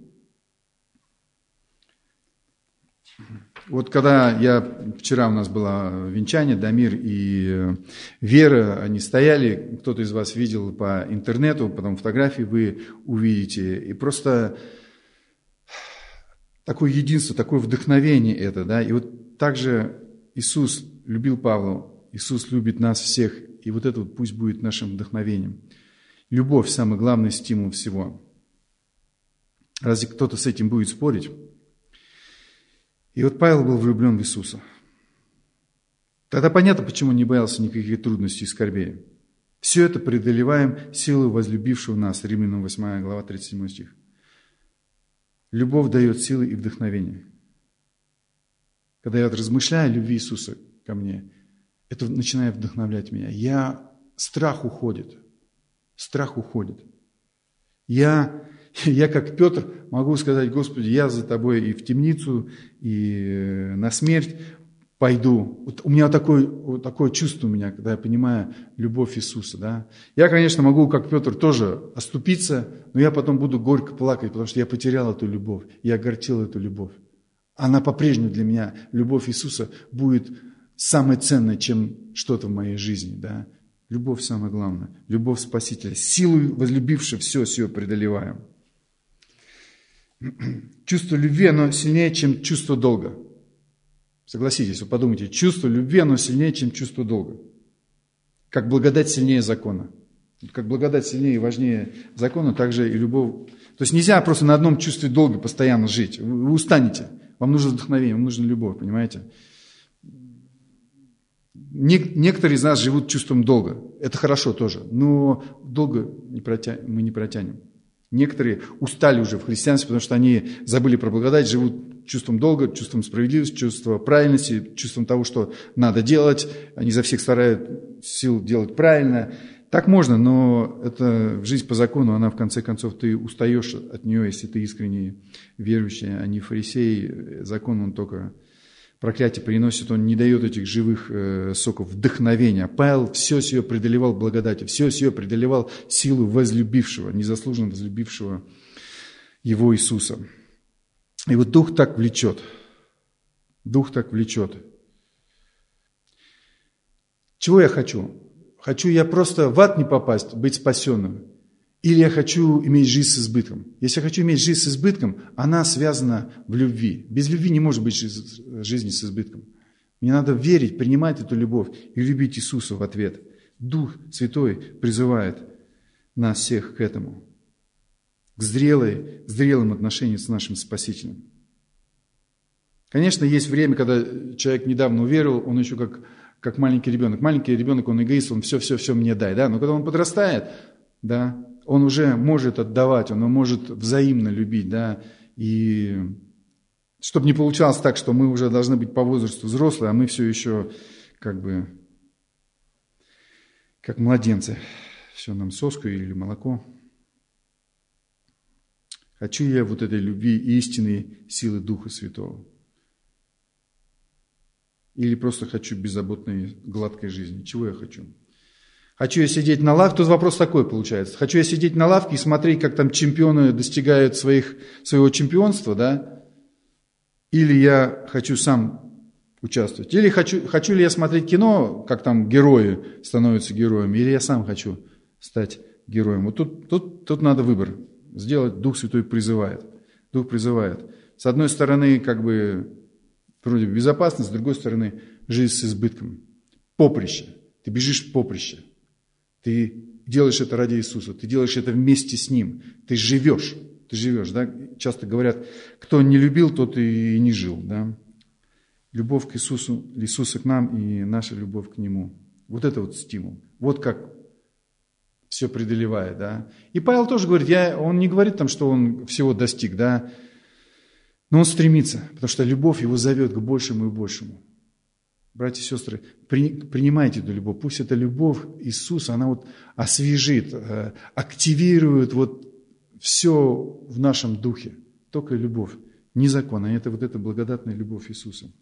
Speaker 1: Вот когда я, вчера у нас было венчание, Дамир и Вера, они стояли, кто-то из вас видел по интернету, потом фотографии вы увидите. И просто такое единство, такое вдохновение это, да, и вот также Иисус любил Павла, Иисус любит нас всех, и вот это вот пусть будет нашим вдохновением. Любовь – самый главный стимул всего. Разве кто-то с этим будет спорить? И вот Павел был влюблен в Иисуса. Тогда понятно, почему он не боялся никаких трудностей и скорбей. Все это преодолеваем силой возлюбившего нас. Римлянам восьмая глава, тридцать седьмой стих. Любовь дает силы и вдохновение. Когда я размышляю о любви Иисуса ко мне, это начинает вдохновлять меня. Я, страх уходит. Страх уходит. Я, я как Петр могу сказать: Господи, я за Тобой и в темницу, и на смерть пойду. Вот у меня такое, вот такое чувство у меня, когда я понимаю любовь Иисуса. Да? Я, конечно, могу, как Петр, тоже оступиться, но я потом буду горько плакать, потому что я потерял эту любовь, я огорчил эту любовь. Она по-прежнему для меня, любовь Иисуса, будет самой ценной, чем что-то в моей жизни. Да? Любовь самое главное, любовь Спасителя. Силу возлюбившего все, все преодолеваем. Чувство любви, оно сильнее, чем чувство долга. Согласитесь, вы подумайте, чувство любви, оно сильнее, чем чувство долга. Как благодать сильнее закона. Как благодать сильнее и важнее закона, так же и любовь. То есть нельзя просто на одном чувстве долга постоянно жить. Вы устанете. Вам нужно вдохновение, вам нужна любовь, понимаете? Некоторые из нас живут чувством долга. Это хорошо тоже, но долго не протя... мы не протянем. Некоторые устали уже в христианстве, потому что они забыли про благодать, живут чувством долга, чувством справедливости, чувством правильности, чувством того, что надо делать. Они изо всех стараются сил делать правильно. Так можно, но это жизнь по закону, она в конце концов, ты устаешь от нее, если ты искренне верующий, а не фарисей. Закон, он только проклятие приносит, он не дает этих живых э, соков вдохновения. Павел все сие преодолевал благодатью, все сие преодолевал силу возлюбившего, незаслуженно возлюбившего его Иисуса. И вот Дух так влечет. Дух так влечет. Чего я хочу? Хочу я просто в ад не попасть, быть спасенным? Или я хочу иметь жизнь с избытком? Если я хочу иметь жизнь с избытком, она связана в любви. Без любви не может быть жизни с избытком. Мне надо верить, принимать эту любовь и любить Иисуса в ответ. Дух Святой призывает нас всех к этому. К, зрелой, к зрелым отношениям с нашим Спасителем. Конечно, есть время, когда человек недавно уверовал, он еще как, как маленький ребенок. Маленький ребенок, он эгоист, он все-все-все мне дай. Да? Но когда он подрастает, да, он уже может отдавать, он может взаимно любить. Да? И чтобы не получалось так, что мы уже должны быть по возрасту взрослые, а мы все еще как бы как младенцы. Все нам соску или молоко. Хочу я вот этой любви и истинной силы Духа Святого? Или просто хочу беззаботной, гладкой жизни? Чего я хочу? Хочу я сидеть на лавке? Тут вопрос такой получается. Хочу я сидеть на лавке и смотреть, как там чемпионы достигают своих, своего чемпионства, да? Или я хочу сам участвовать? Или хочу, хочу ли я смотреть кино, как там герои становятся героями? Или я сам хочу стать героем? Вот тут, тут, тут надо выбор сделать. Дух Святой призывает. Дух призывает. С одной стороны, как бы, вроде бы безопасность, с другой стороны, жизнь с избытком. Поприще. Ты бежишь в поприще. Ты делаешь это ради Иисуса. Ты делаешь это вместе с Ним. Ты живешь. Ты живешь, да? Часто говорят, кто не любил, тот и не жил, да? Любовь к Иисусу, Иисуса к нам и наша любовь к Нему. Вот это вот стимул. Вот как все преодолевает, да? И Павел тоже говорит, я, он не говорит там, что он всего достиг, да? Но он стремится, потому что любовь его зовет к большему и большему. Братья и сестры, при, принимайте эту любовь. Пусть эта любовь Иисуса, она вот освежит, активирует вот все в нашем духе. Только любовь, не закон, а это вот эта благодатная любовь Иисуса.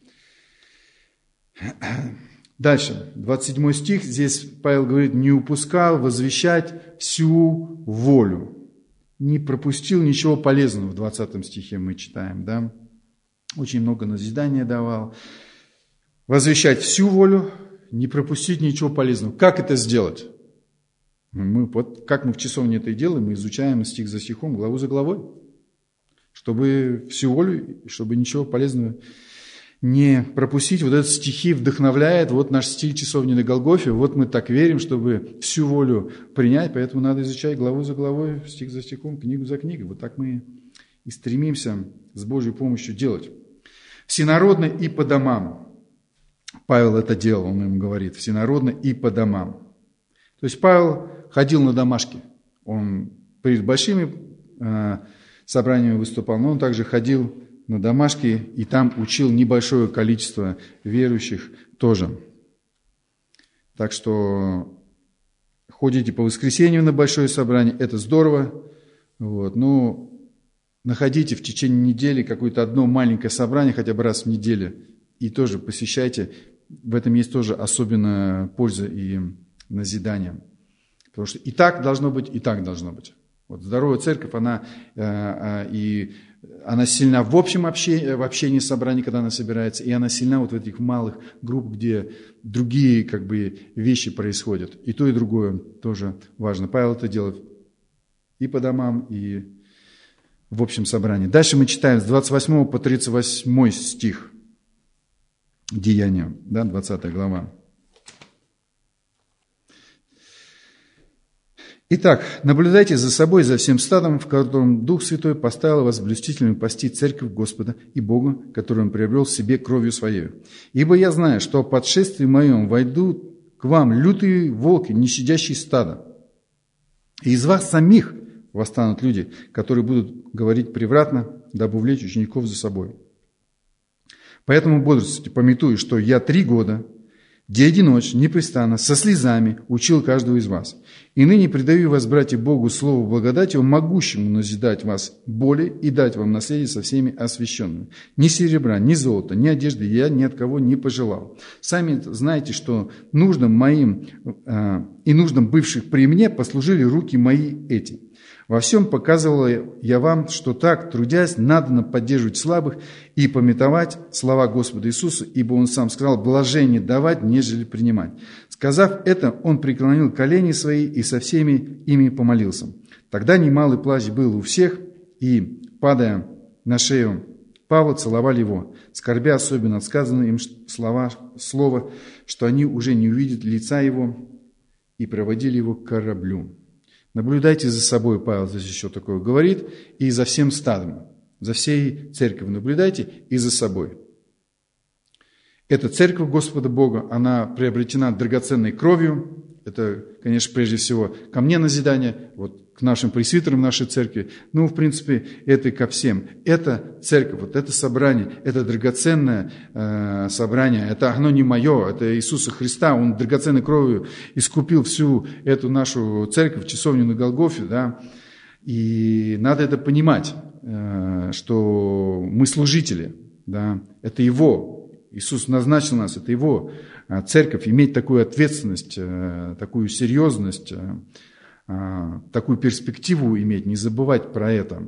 Speaker 1: Дальше, двадцать седьмой стих, здесь Павел говорит, не упускал возвещать всю волю. Не пропустил ничего полезного, в двадцатом стихе мы читаем, да? Очень много назидания давал. Возвещать всю волю, не пропустить ничего полезного. Как это сделать? Мы, вот, как мы в часовне это и делаем, мы изучаем стих за стихом, главу за главой. чтобы всю волю, чтобы ничего полезного не пропустить. Вот этот стихи вдохновляет, вот наш стиль часовни на Голгофе, вот мы так верим, чтобы всю волю принять, поэтому надо изучать главу за главой, стих за стихом, книгу за книгой. Вот так мы и стремимся с Божьей помощью делать. Всенародно и по домам. Павел это делал, он им говорит, всенародно и по домам. То есть Павел ходил на домашки, он перед большими э, собраниями выступал, но он также ходил на домашки и там учил небольшое количество верующих тоже. Так что ходите по воскресеньям на большое собрание, это здорово, вот, но находите в течение недели какое-то одно маленькое собрание, хотя бы раз в неделю, и тоже посещайте. В этом есть тоже особенная польза и назидание. Потому что и так должно быть, и так должно быть. Вот здоровая церковь, она, э, э, и, она сильна в общем общении, в общении собраний, когда она собирается, и она сильна вот в этих малых группах, где другие как бы, вещи происходят. И то, и другое тоже важно. Павел это делает и по домам, и в общем собрании. Дальше мы читаем с двадцать восьмого по тридцать восьмой стих. Деяния, да, двадцатая глава. Итак, наблюдайте за собой, за всем стадом, в котором Дух Святой поставил вас блюстителями пасти церковь Господа и Бога, которую Он приобрел в себе кровью Своей. Ибо я знаю, что по отшествии моем войдут к вам лютые волки, не щадящие стада. И из вас самих восстанут люди, которые будут говорить превратно, дабы увлечь учеников за собой. Поэтому бодрствуйте, памятуя, что я три года, день и ночь, непрестанно, со слезами учил каждого из вас. И ныне предаю вас, братья, Богу, слову благодати, могущему назидать вас более и дать вам наследие со всеми освященными. Ни серебра, ни золота, ни одежды я ни от кого не пожелал. Сами знаете, что нужным моим э, и нужным бывших при мне послужили руки мои эти. Во всем показывал я вам, что так, трудясь, надо поддерживать слабых и памятовать слова Господа Иисуса, ибо Он сам сказал, блажение давать, нежели принимать. Сказав это, Он преклонил колени свои и со всеми ими помолился. Тогда немалый плач был у всех, и, падая на шею Павла, целовали его, скорбя особенно от сказанного им слова, слова, что они уже не увидят лица его, и проводили его к кораблю. Наблюдайте за собой, Павел здесь еще такое говорит, и за всем стадом, за всей церковью наблюдайте и за собой. Эта церковь Господа Бога, она приобретена драгоценной кровью. Это, конечно, прежде всего ко мне назидание, вот к нашим пресвитерам нашей церкви. Ну, в принципе, это и ко всем. Это церковь, вот это собрание, это драгоценное э, собрание. Это оно не мое, это Иисуса Христа. Он драгоценной кровью искупил всю эту нашу церковь, часовню на Голгофе. Да? И надо это понимать, э, что мы служители. Да? Это Его. Иисус назначил нас, это Его церковь, иметь такую ответственность, такую серьезность, такую перспективу иметь, не забывать про это.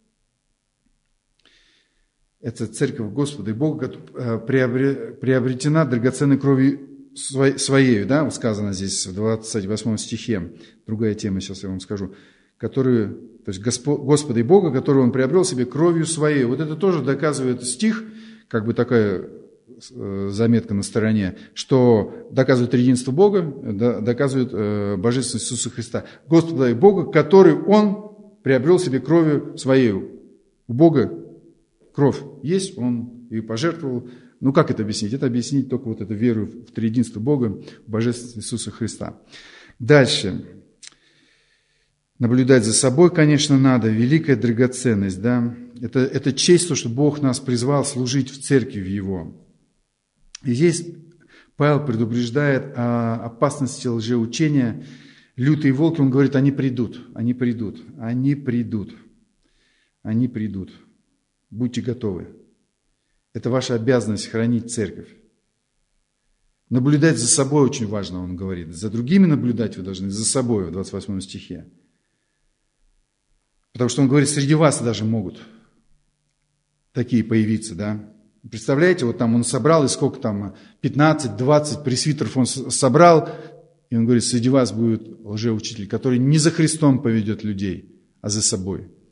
Speaker 1: Это церковь Господа и Бога приобретена драгоценной кровью Своей, да, сказано здесь в двадцать восьмом стихе, другая тема, сейчас я вам скажу, которую, то есть Господа и Бога, которую Он приобрел себе кровью Своей. Вот это тоже доказывает стих, как бы такая заметка на стороне, что доказывает единство Бога, доказывает божественность Иисуса Христа. Господа и Бога, который Он приобрел себе кровью Своей. У Бога кровь есть, Он ее пожертвовал. Ну, как это объяснить? Это объяснить только вот эту веру в триединство Бога, в божественность Иисуса Христа. Дальше. Наблюдать за собой, конечно, надо. Великая драгоценность, да. Это, это честь, то, что Бог нас призвал служить в церкви Его. И здесь Павел предупреждает о опасности лжеучения. Лютые волки, он говорит, они придут, они придут, они придут, они придут. Будьте готовы. Это ваша обязанность хранить церковь. Наблюдать за собой очень важно, он говорит. За другими наблюдать вы должны, за собой в двадцать восьмом стихе. Потому что он говорит, среди вас даже могут такие появиться, да. Представляете, вот там он собрал, и сколько там, пятнадцать-двадцать пресвитеров он собрал, и он говорит, среди вас будет лжеучитель, который не за Христом поведет людей, а за собой.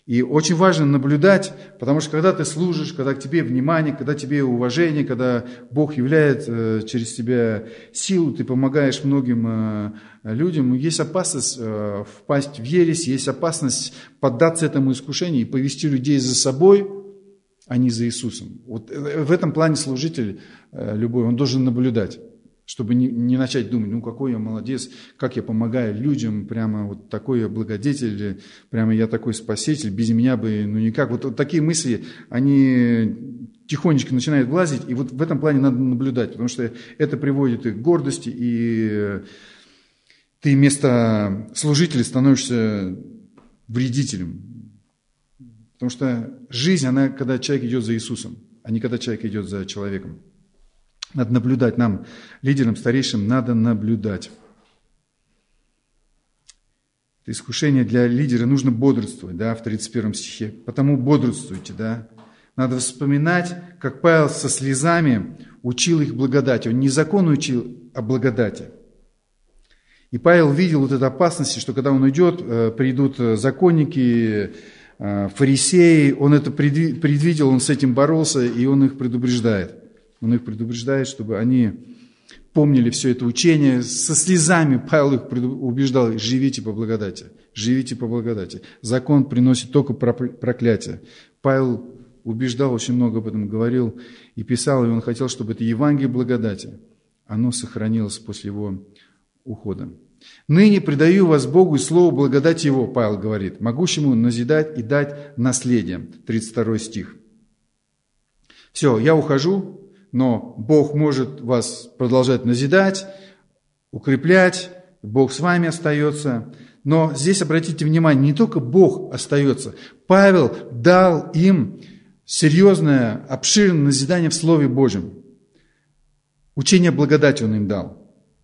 Speaker 1: И очень важно наблюдать, потому что когда ты служишь, когда к тебе внимание, когда тебе уважение, когда Бог являет э, через тебя силу, ты помогаешь многим э, людям, есть опасность э, впасть в ересь, есть опасность поддаться этому искушению и повести людей за собой, а не за Иисусом. Вот в этом плане служитель э, любой, он должен наблюдать, чтобы не, не начать думать, ну какой я молодец, как я помогаю людям, прямо вот такой я благодетель, прямо я такой спаситель, без меня бы ну никак. Вот, вот такие мысли, они тихонечко начинают влазить, и вот в этом плане надо наблюдать, потому что это приводит и к гордости, и ты вместо служителя становишься вредителем. Потому что жизнь, она когда человек идет за Иисусом, а не когда человек идет за человеком. Надо наблюдать нам, лидерам, старейшим, надо наблюдать. Это искушение для лидера, нужно бодрствовать, да, в тридцать первом стихе. Потому бодрствуйте, да. Надо вспоминать, как Павел со слезами учил их благодати. Он не закон учил, а благодати. И Павел видел вот эту опасность, что когда он уйдет, придут законники, фарисеи, он это предвидел, он с этим боролся, и он их предупреждает. Он их предупреждает, чтобы они помнили все это учение. Со слезами Павел их убеждал: живите по благодати, живите по благодати. Закон приносит только проклятие. Павел убеждал, очень много об этом говорил и писал, и он хотел, чтобы это Евангелие благодати, оно сохранилось после его ухода. «Ныне предаю вас Богу и слову благодати Его», Павел говорит, «могущему назидать и дать наследие». тридцать второй стих. Все, я ухожу, но Бог может вас продолжать назидать, укреплять, Бог с вами остается. Но здесь, обратите внимание, не только Бог остается. Павел дал им серьезное, обширное назидание в Слове Божьем. Учение благодати он им дал.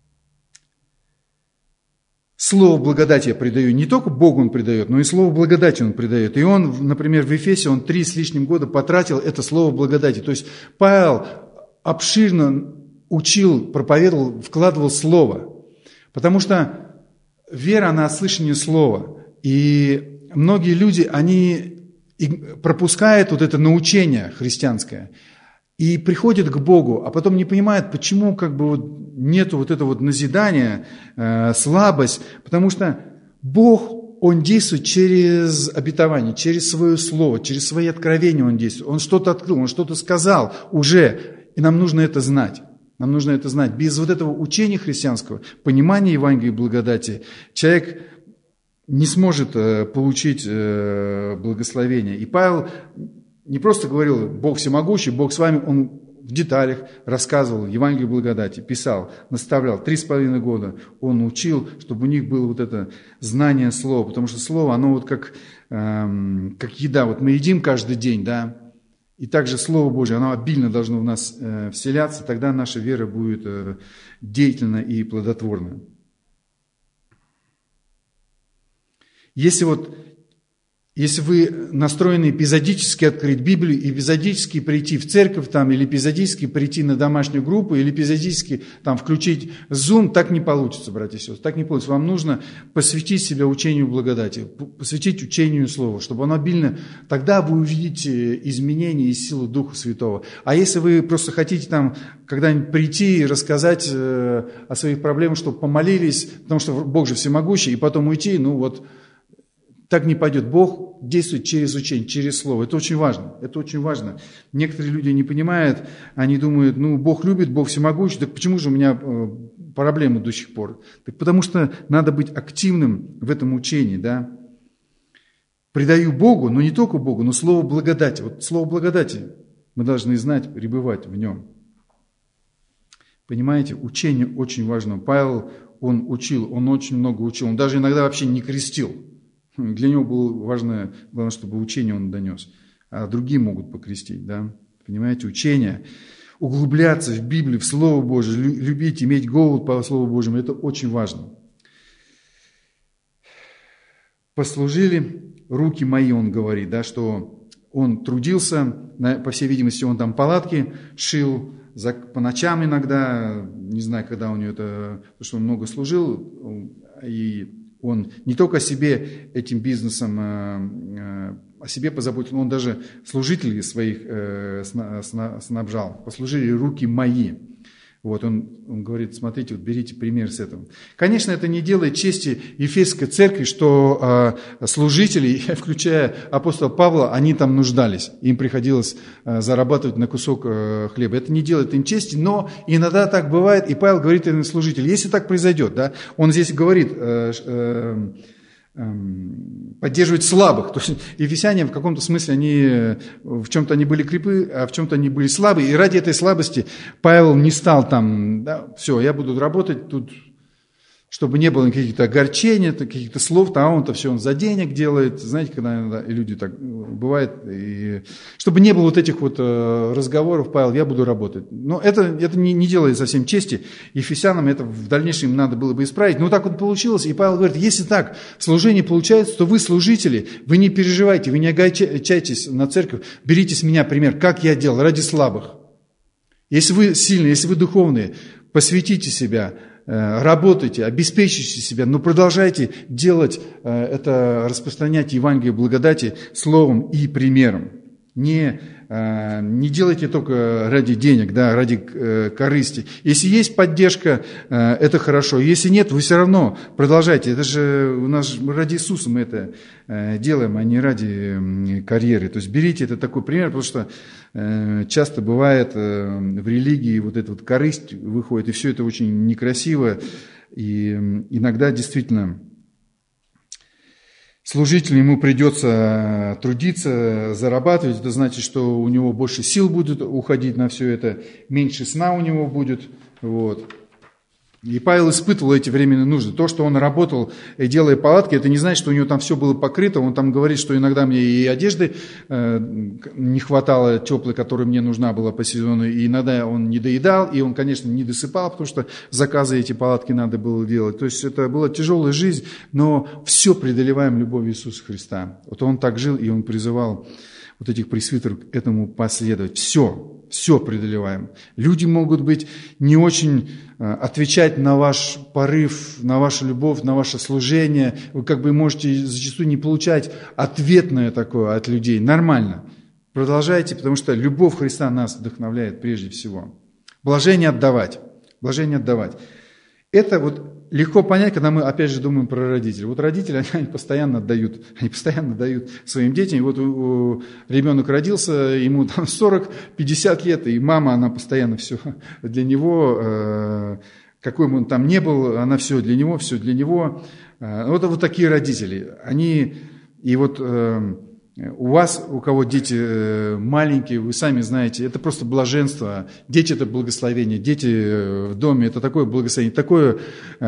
Speaker 1: Слово благодати я предаю. Не только Богу он предает, но и слово благодати он предает. И он, например, в Ефесе, он три с лишним года потратил это слово благодати. То есть Павел обширно учил, проповедовал, вкладывал слово. Потому что вера, она от слышания слова. И многие люди, они пропускают вот это научение христианское и приходят к Богу, а потом не понимают, почему как бы вот нету вот этого вот назидания, э, слабость, потому что Бог, Он действует через обетование, через свое слово, через свои откровения Он действует. Он что-то открыл, Он что-то сказал уже, и нам нужно это знать. Нам нужно это знать. Без вот этого учения христианского, понимания Евангелия и благодати, человек не сможет э, получить э, благословение. И Павел не просто говорил: Бог всемогущий, Бог с вами, он в деталях рассказывал Евангелие благодати, писал, наставлял. Три с половиной года он учил, чтобы у них было вот это знание слова, потому что слово, оно вот как, эм, как еда. Вот мы едим каждый день, да, и также Слово Божье, оно обильно должно в нас э, вселяться, тогда наша вера будет э, деятельна и плодотворна. Если вот Если вы настроены эпизодически открыть Библию, эпизодически прийти в церковь там, или эпизодически прийти на домашнюю группу, или эпизодически там, включить Zoom, так не получится, братья и сестры, так не получится. Вам нужно посвятить себя учению благодати, посвятить учению Слова, чтобы оно обильно, тогда вы увидите изменения и силу Духа Святого. А если вы просто хотите там когда-нибудь прийти и рассказать э, о своих проблемах, чтобы помолились, потому что Бог же всемогущий, и потом уйти, ну вот, так не пойдет. Бог действует через учение, через слово. Это очень важно. Это очень важно. Некоторые люди не понимают, они думают, ну, Бог любит, Бог всемогущий, так почему же у меня проблемы до сих пор? Так потому что надо быть активным в этом учении, да. Предаю Богу, но не только Богу, но слово благодати. Вот слово благодати мы должны знать, пребывать в нем. Понимаете, учение очень важно. Павел, он учил, он очень много учил. Он даже иногда вообще не крестил. Для него было важно, главное, чтобы учение он донес, а другие могут покрестить, да, понимаете, учение, углубляться в Библию, в Слово Божие, любить, иметь голод по Слову Божьему, это очень важно. Послужили руки мои, он говорит, да, что он трудился, по всей видимости, он там палатки шил, по ночам иногда, не знаю, когда у него это, потому что он много служил, и Он не только о себе этим бизнесом, о себе позаботился, он даже служителей своих снабжал. Послужили руки мои. Вот он, он говорит, смотрите, вот берите пример с этого. Конечно, это не делает чести Ефесской церкви, что э, служители, включая апостола Павла, они там нуждались. Им приходилось э, зарабатывать на кусок э, хлеба. Это не делает им чести, но иногда так бывает. И Павел говорит этим служителям, если так произойдет, да, он здесь говорит... Э, э, поддерживать слабых. То есть ефесяне в каком-то смысле, они, в чем-то они были крепы, а в чем-то они были слабы. И ради этой слабости Павел не стал там, да, все, я буду работать тут, чтобы не было каких-то огорчений, каких-то слов, а он-то все он за денег делает. Знаете, когда иногда люди так бывает. И чтобы не было вот этих вот разговоров, Павел, я буду работать. Но это, это не, не делает совсем чести. Ефесянам это в дальнейшем надо было бы исправить. Но так вот получилось. И Павел говорит, если так служение получается, то вы служители, вы не переживайте, вы не огорчайтесь на церковь. Берите с меня пример, как я делал, ради слабых. Если вы сильные, если вы духовные, посвятите себя, работайте, обеспечите себя, но продолжайте делать это, распространять Евангелие благодати словом и примером. Не, не делайте только ради денег, да, ради корысти. Если есть поддержка, это хорошо. Если нет, вы все равно продолжайте. Это же у нас ради Иисуса мы это делаем, а не ради карьеры. То есть берите это такой пример, потому что часто бывает в религии вот эта вот корысть выходит, и все это очень некрасиво. И иногда действительно служителю ему придется трудиться, зарабатывать. Это значит, что у него больше сил будет уходить на все это, меньше сна у него будет. Вот. И Павел испытывал эти временные нужды. То, что он работал, делая палатки, это не значит, что у него там все было покрыто. Он там говорит, что иногда мне и одежды э, не хватало теплой, которая мне нужна была по сезону. И иногда он не доедал, и он, конечно, не досыпал, потому что заказы эти палатки надо было делать. То есть это была тяжелая жизнь, но все преодолеваем любовью Иисуса Христа. Вот он так жил, и он призывал вот этих пресвитеров к этому последовать. Все, все преодолеваем. Люди могут быть не очень отвечать на ваш порыв, на вашу любовь, на ваше служение. Вы как бы можете зачастую не получать ответное такое от людей. Нормально. Продолжайте, потому что любовь Христа нас вдохновляет прежде всего. Блажение отдавать. Блажение отдавать. Это вот легко понять, когда мы, опять же, думаем про родителей. Вот родители, они, они постоянно отдают, они постоянно дают своим детям. И вот у, у, ребенок родился, ему там сорок-пятьдесят лет, и мама, она постоянно все для него, э, какой бы он там ни был, она все для него, все для него. Э, вот, вот такие родители. Они, и вот... Э, У вас, у кого дети маленькие, вы сами знаете, это просто блаженство. Дети – это благословение, дети в доме – это такое благословение, такое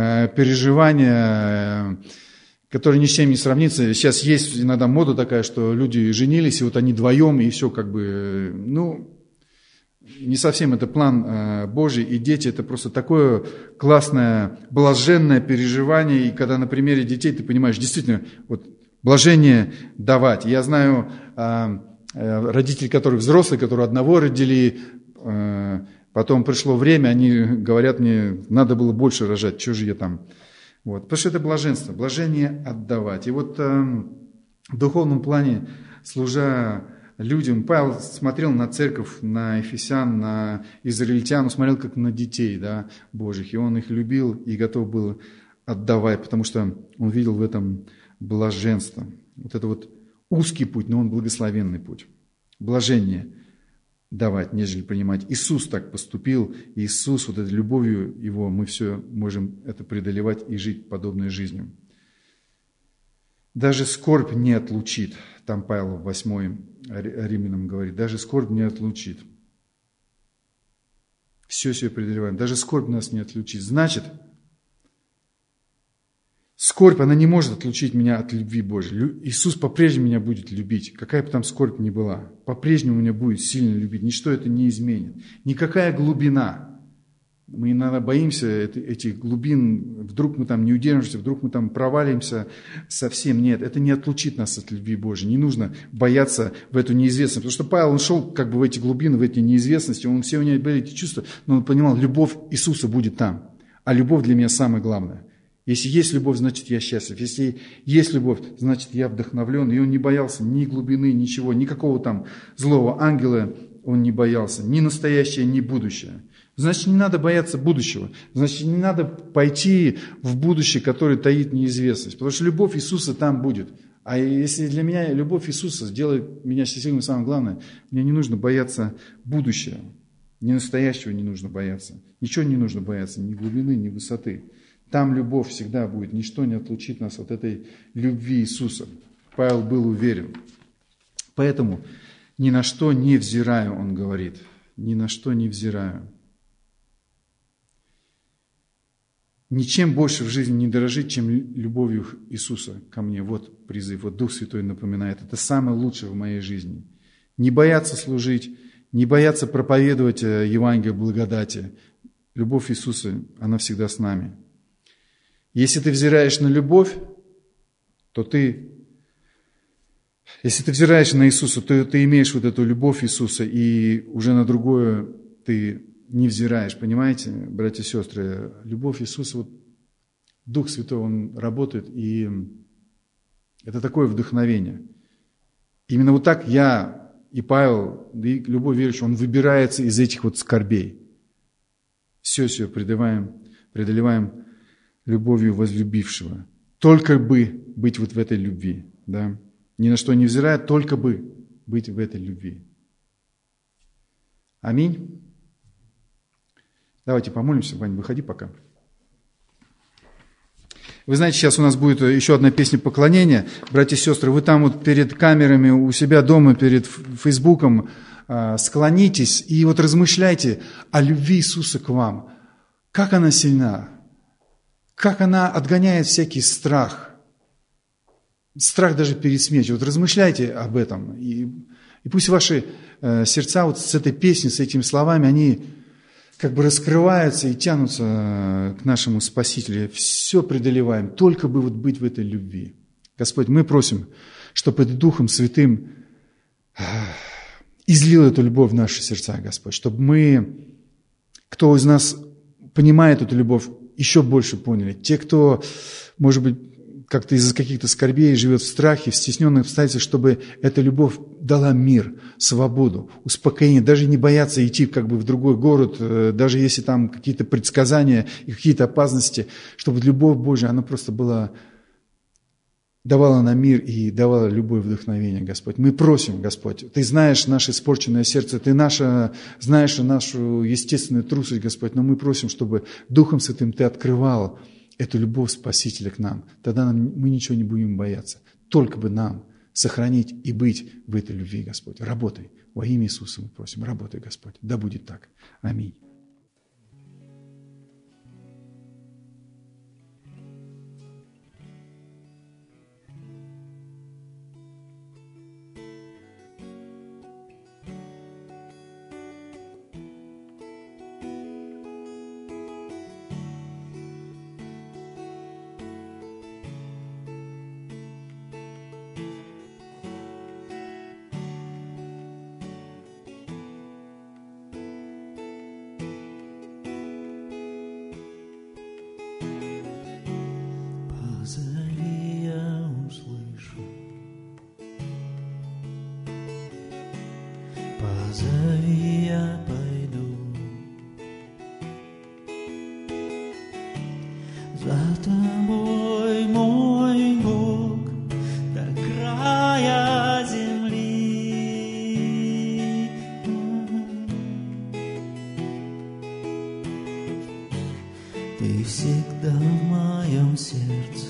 Speaker 1: переживание, которое ни с чем не сравнится. Сейчас есть иногда мода такая, что люди женились, и вот они вдвоем, и все как бы, ну, не совсем это план Божий, и дети – это просто такое классное, блаженное переживание, и когда на примере детей ты понимаешь, действительно, вот, блажение давать. Я знаю э, родителей, которые взрослые, которые одного родили, э, потом пришло время, они говорят мне, надо было больше рожать, что же я там. Вот. Потому что это блаженство, блажение отдавать. И вот э, в духовном плане, служа людям, Павел смотрел на церковь, на ефесян, на израильтян, он смотрел как на детей, да, Божьих, и он их любил и готов был отдавать, потому что он видел в этом блаженство. Вот это вот узкий путь, но он благословенный путь. Блажение давать, нежели принимать. Иисус так поступил. Иисус, вот этой любовью Его, мы все можем это преодолевать и жить подобной жизнью. Даже скорбь не отлучит. Там Павел в восьмой Римлянам говорит. Даже скорбь не отлучит. Все все преодолеваем. Даже скорбь нас не отлучит. Значит, скорбь, она не может отлучить меня от любви Божьей. Иисус по-прежнему меня будет любить, какая бы там скорбь ни была. По-прежнему меня будет сильно любить. Ничто это не изменит. Никакая глубина. Мы иногда боимся этих глубин. Вдруг мы там не удержимся, вдруг мы там провалимся. Совсем нет. Это не отлучит нас от любви Божьей. Не нужно бояться в эту неизвестность. Потому что Павел, он шел как бы в эти глубины, в эти неизвестности. Он, все у него были эти чувства, но он понимал, любовь Иисуса будет там. А любовь для меня самое главное. Если есть любовь, значит, я счастлив. Если есть любовь, значит, я вдохновлен. И он не боялся ни глубины, ничего, никакого там злого ангела он не боялся. Ни настоящее, ни будущее. Значит, не надо бояться будущего. Значит, не надо пойти в будущее, которое таит неизвестность. Потому что любовь Иисуса там будет. А если для меня любовь Иисуса сделает меня счастливым, самое главное, мне не нужно бояться будущего. Ни настоящего не нужно бояться. Ничего не нужно бояться, ни глубины, ни высоты. Там любовь всегда будет. Ничто не отлучит нас от этой любви Иисуса. Павел был уверен. Поэтому ни на что не взираю, он говорит. Ни на что не взираю. Ничем больше в жизни не дорожить, чем любовью Иисуса ко мне. Вот призыв, вот Дух Святой напоминает. Это самое лучшее в моей жизни. Не бояться служить, не бояться проповедовать Евангелие благодати. Любовь Иисуса, она всегда с нами. Если ты взираешь на любовь, то ты, если ты взираешь на Иисуса, то ты имеешь вот эту любовь Иисуса, и уже на другое ты не взираешь. Понимаете, братья и сестры, любовь Иисуса, вот Дух Святой, Он работает, и это такое вдохновение. Именно вот так я и Павел, и любой верующий, он выбирается из этих вот скорбей. Все все преодолеваем, преодолеваем любовью возлюбившего. Только бы быть вот в этой любви. Да? Ни на что не взирая, только бы быть в этой любви. Аминь. Давайте помолимся. Вань, выходи пока. Вы знаете, сейчас у нас будет еще одна песня поклонения. Братья и сестры, вы там вот перед камерами у себя дома, перед Фейсбуком склонитесь и вот размышляйте о любви Иисуса к вам. Как она сильна, как она отгоняет всякий страх, страх даже перед смертью. Вот размышляйте об этом. И, и пусть ваши сердца вот с этой песней, с этими словами, они как бы раскрываются и тянутся к нашему Спасителю. Все преодолеваем, только бы вот быть в этой любви. Господь, мы просим, чтобы Ты Духом Святым излил эту любовь в наши сердца, Господь, чтобы мы, кто из нас понимает эту любовь, еще больше поняли. Те, кто, может быть, как-то из-за каких-то скорбей живет в страхе, в стесненных обстоятельствах, чтобы эта любовь дала мир, свободу, успокоение, даже не бояться идти как бы в другой город, даже если там какие-то предсказания и какие-то опасности, чтобы любовь Божья, она просто была, давала нам мир и давала любое вдохновение, Господь. Мы просим, Господь, Ты знаешь наше испорченное сердце, Ты наше, знаешь нашу естественную трусость, Господь, но мы просим, чтобы Духом Святым Ты открывал эту любовь Спасителя к нам. Тогда нам, мы ничего не будем бояться. Только бы нам сохранить и быть в этой любви, Господь. Работай. Во имя Иисуса мы просим. Работай, Господь. Да будет так. Аминь.
Speaker 2: Позови, я услышу. Позови, я пойду. За тобой, мой Бог, до края земли. Ты всегда в моем сердце.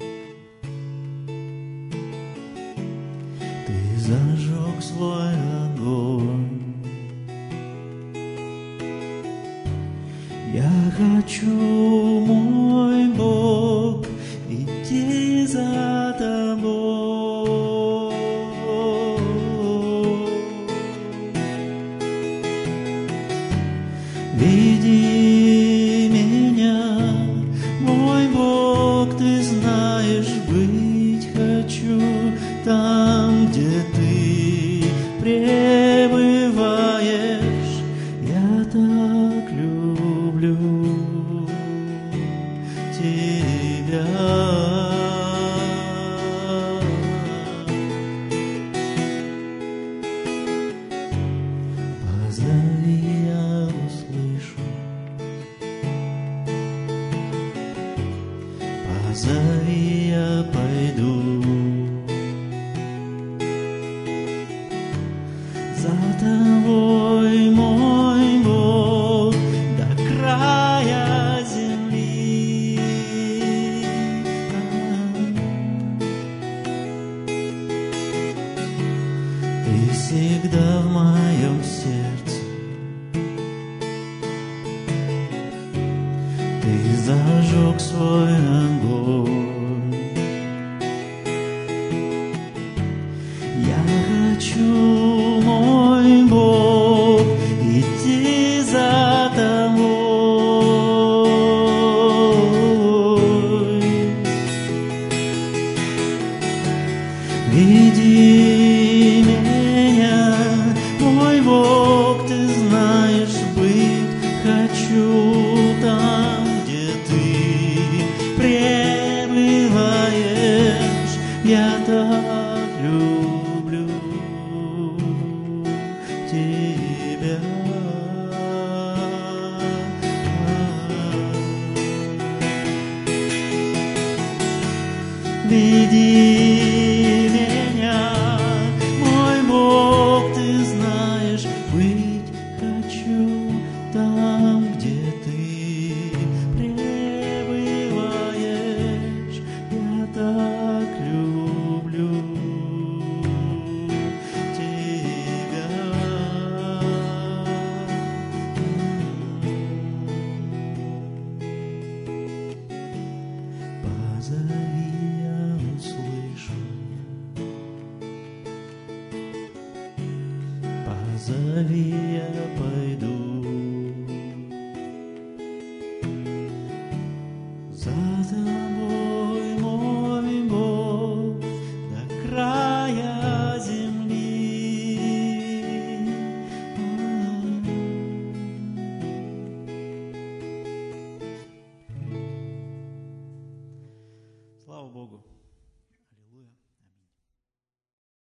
Speaker 2: Зажег свой огонь. Я хочу, мой Бог, идти за Тобой. Веди меня, мой Бог, Ты знаешь, быть хочу там, где Ты пребываешь. Я так люблю Тебя. Тебя. Позови, я услышу, позови, я пойду. За Тобой, мой Бог, до края земли. Ты всегда в моем сердце, Ты зажег свой огонь. Я хочу, мой Бог, идти за Тобой. Веди меня, мой Бог, Ты знаешь, быть хочу там, где Ты пребываешь. Я так люблю Тебя. Веди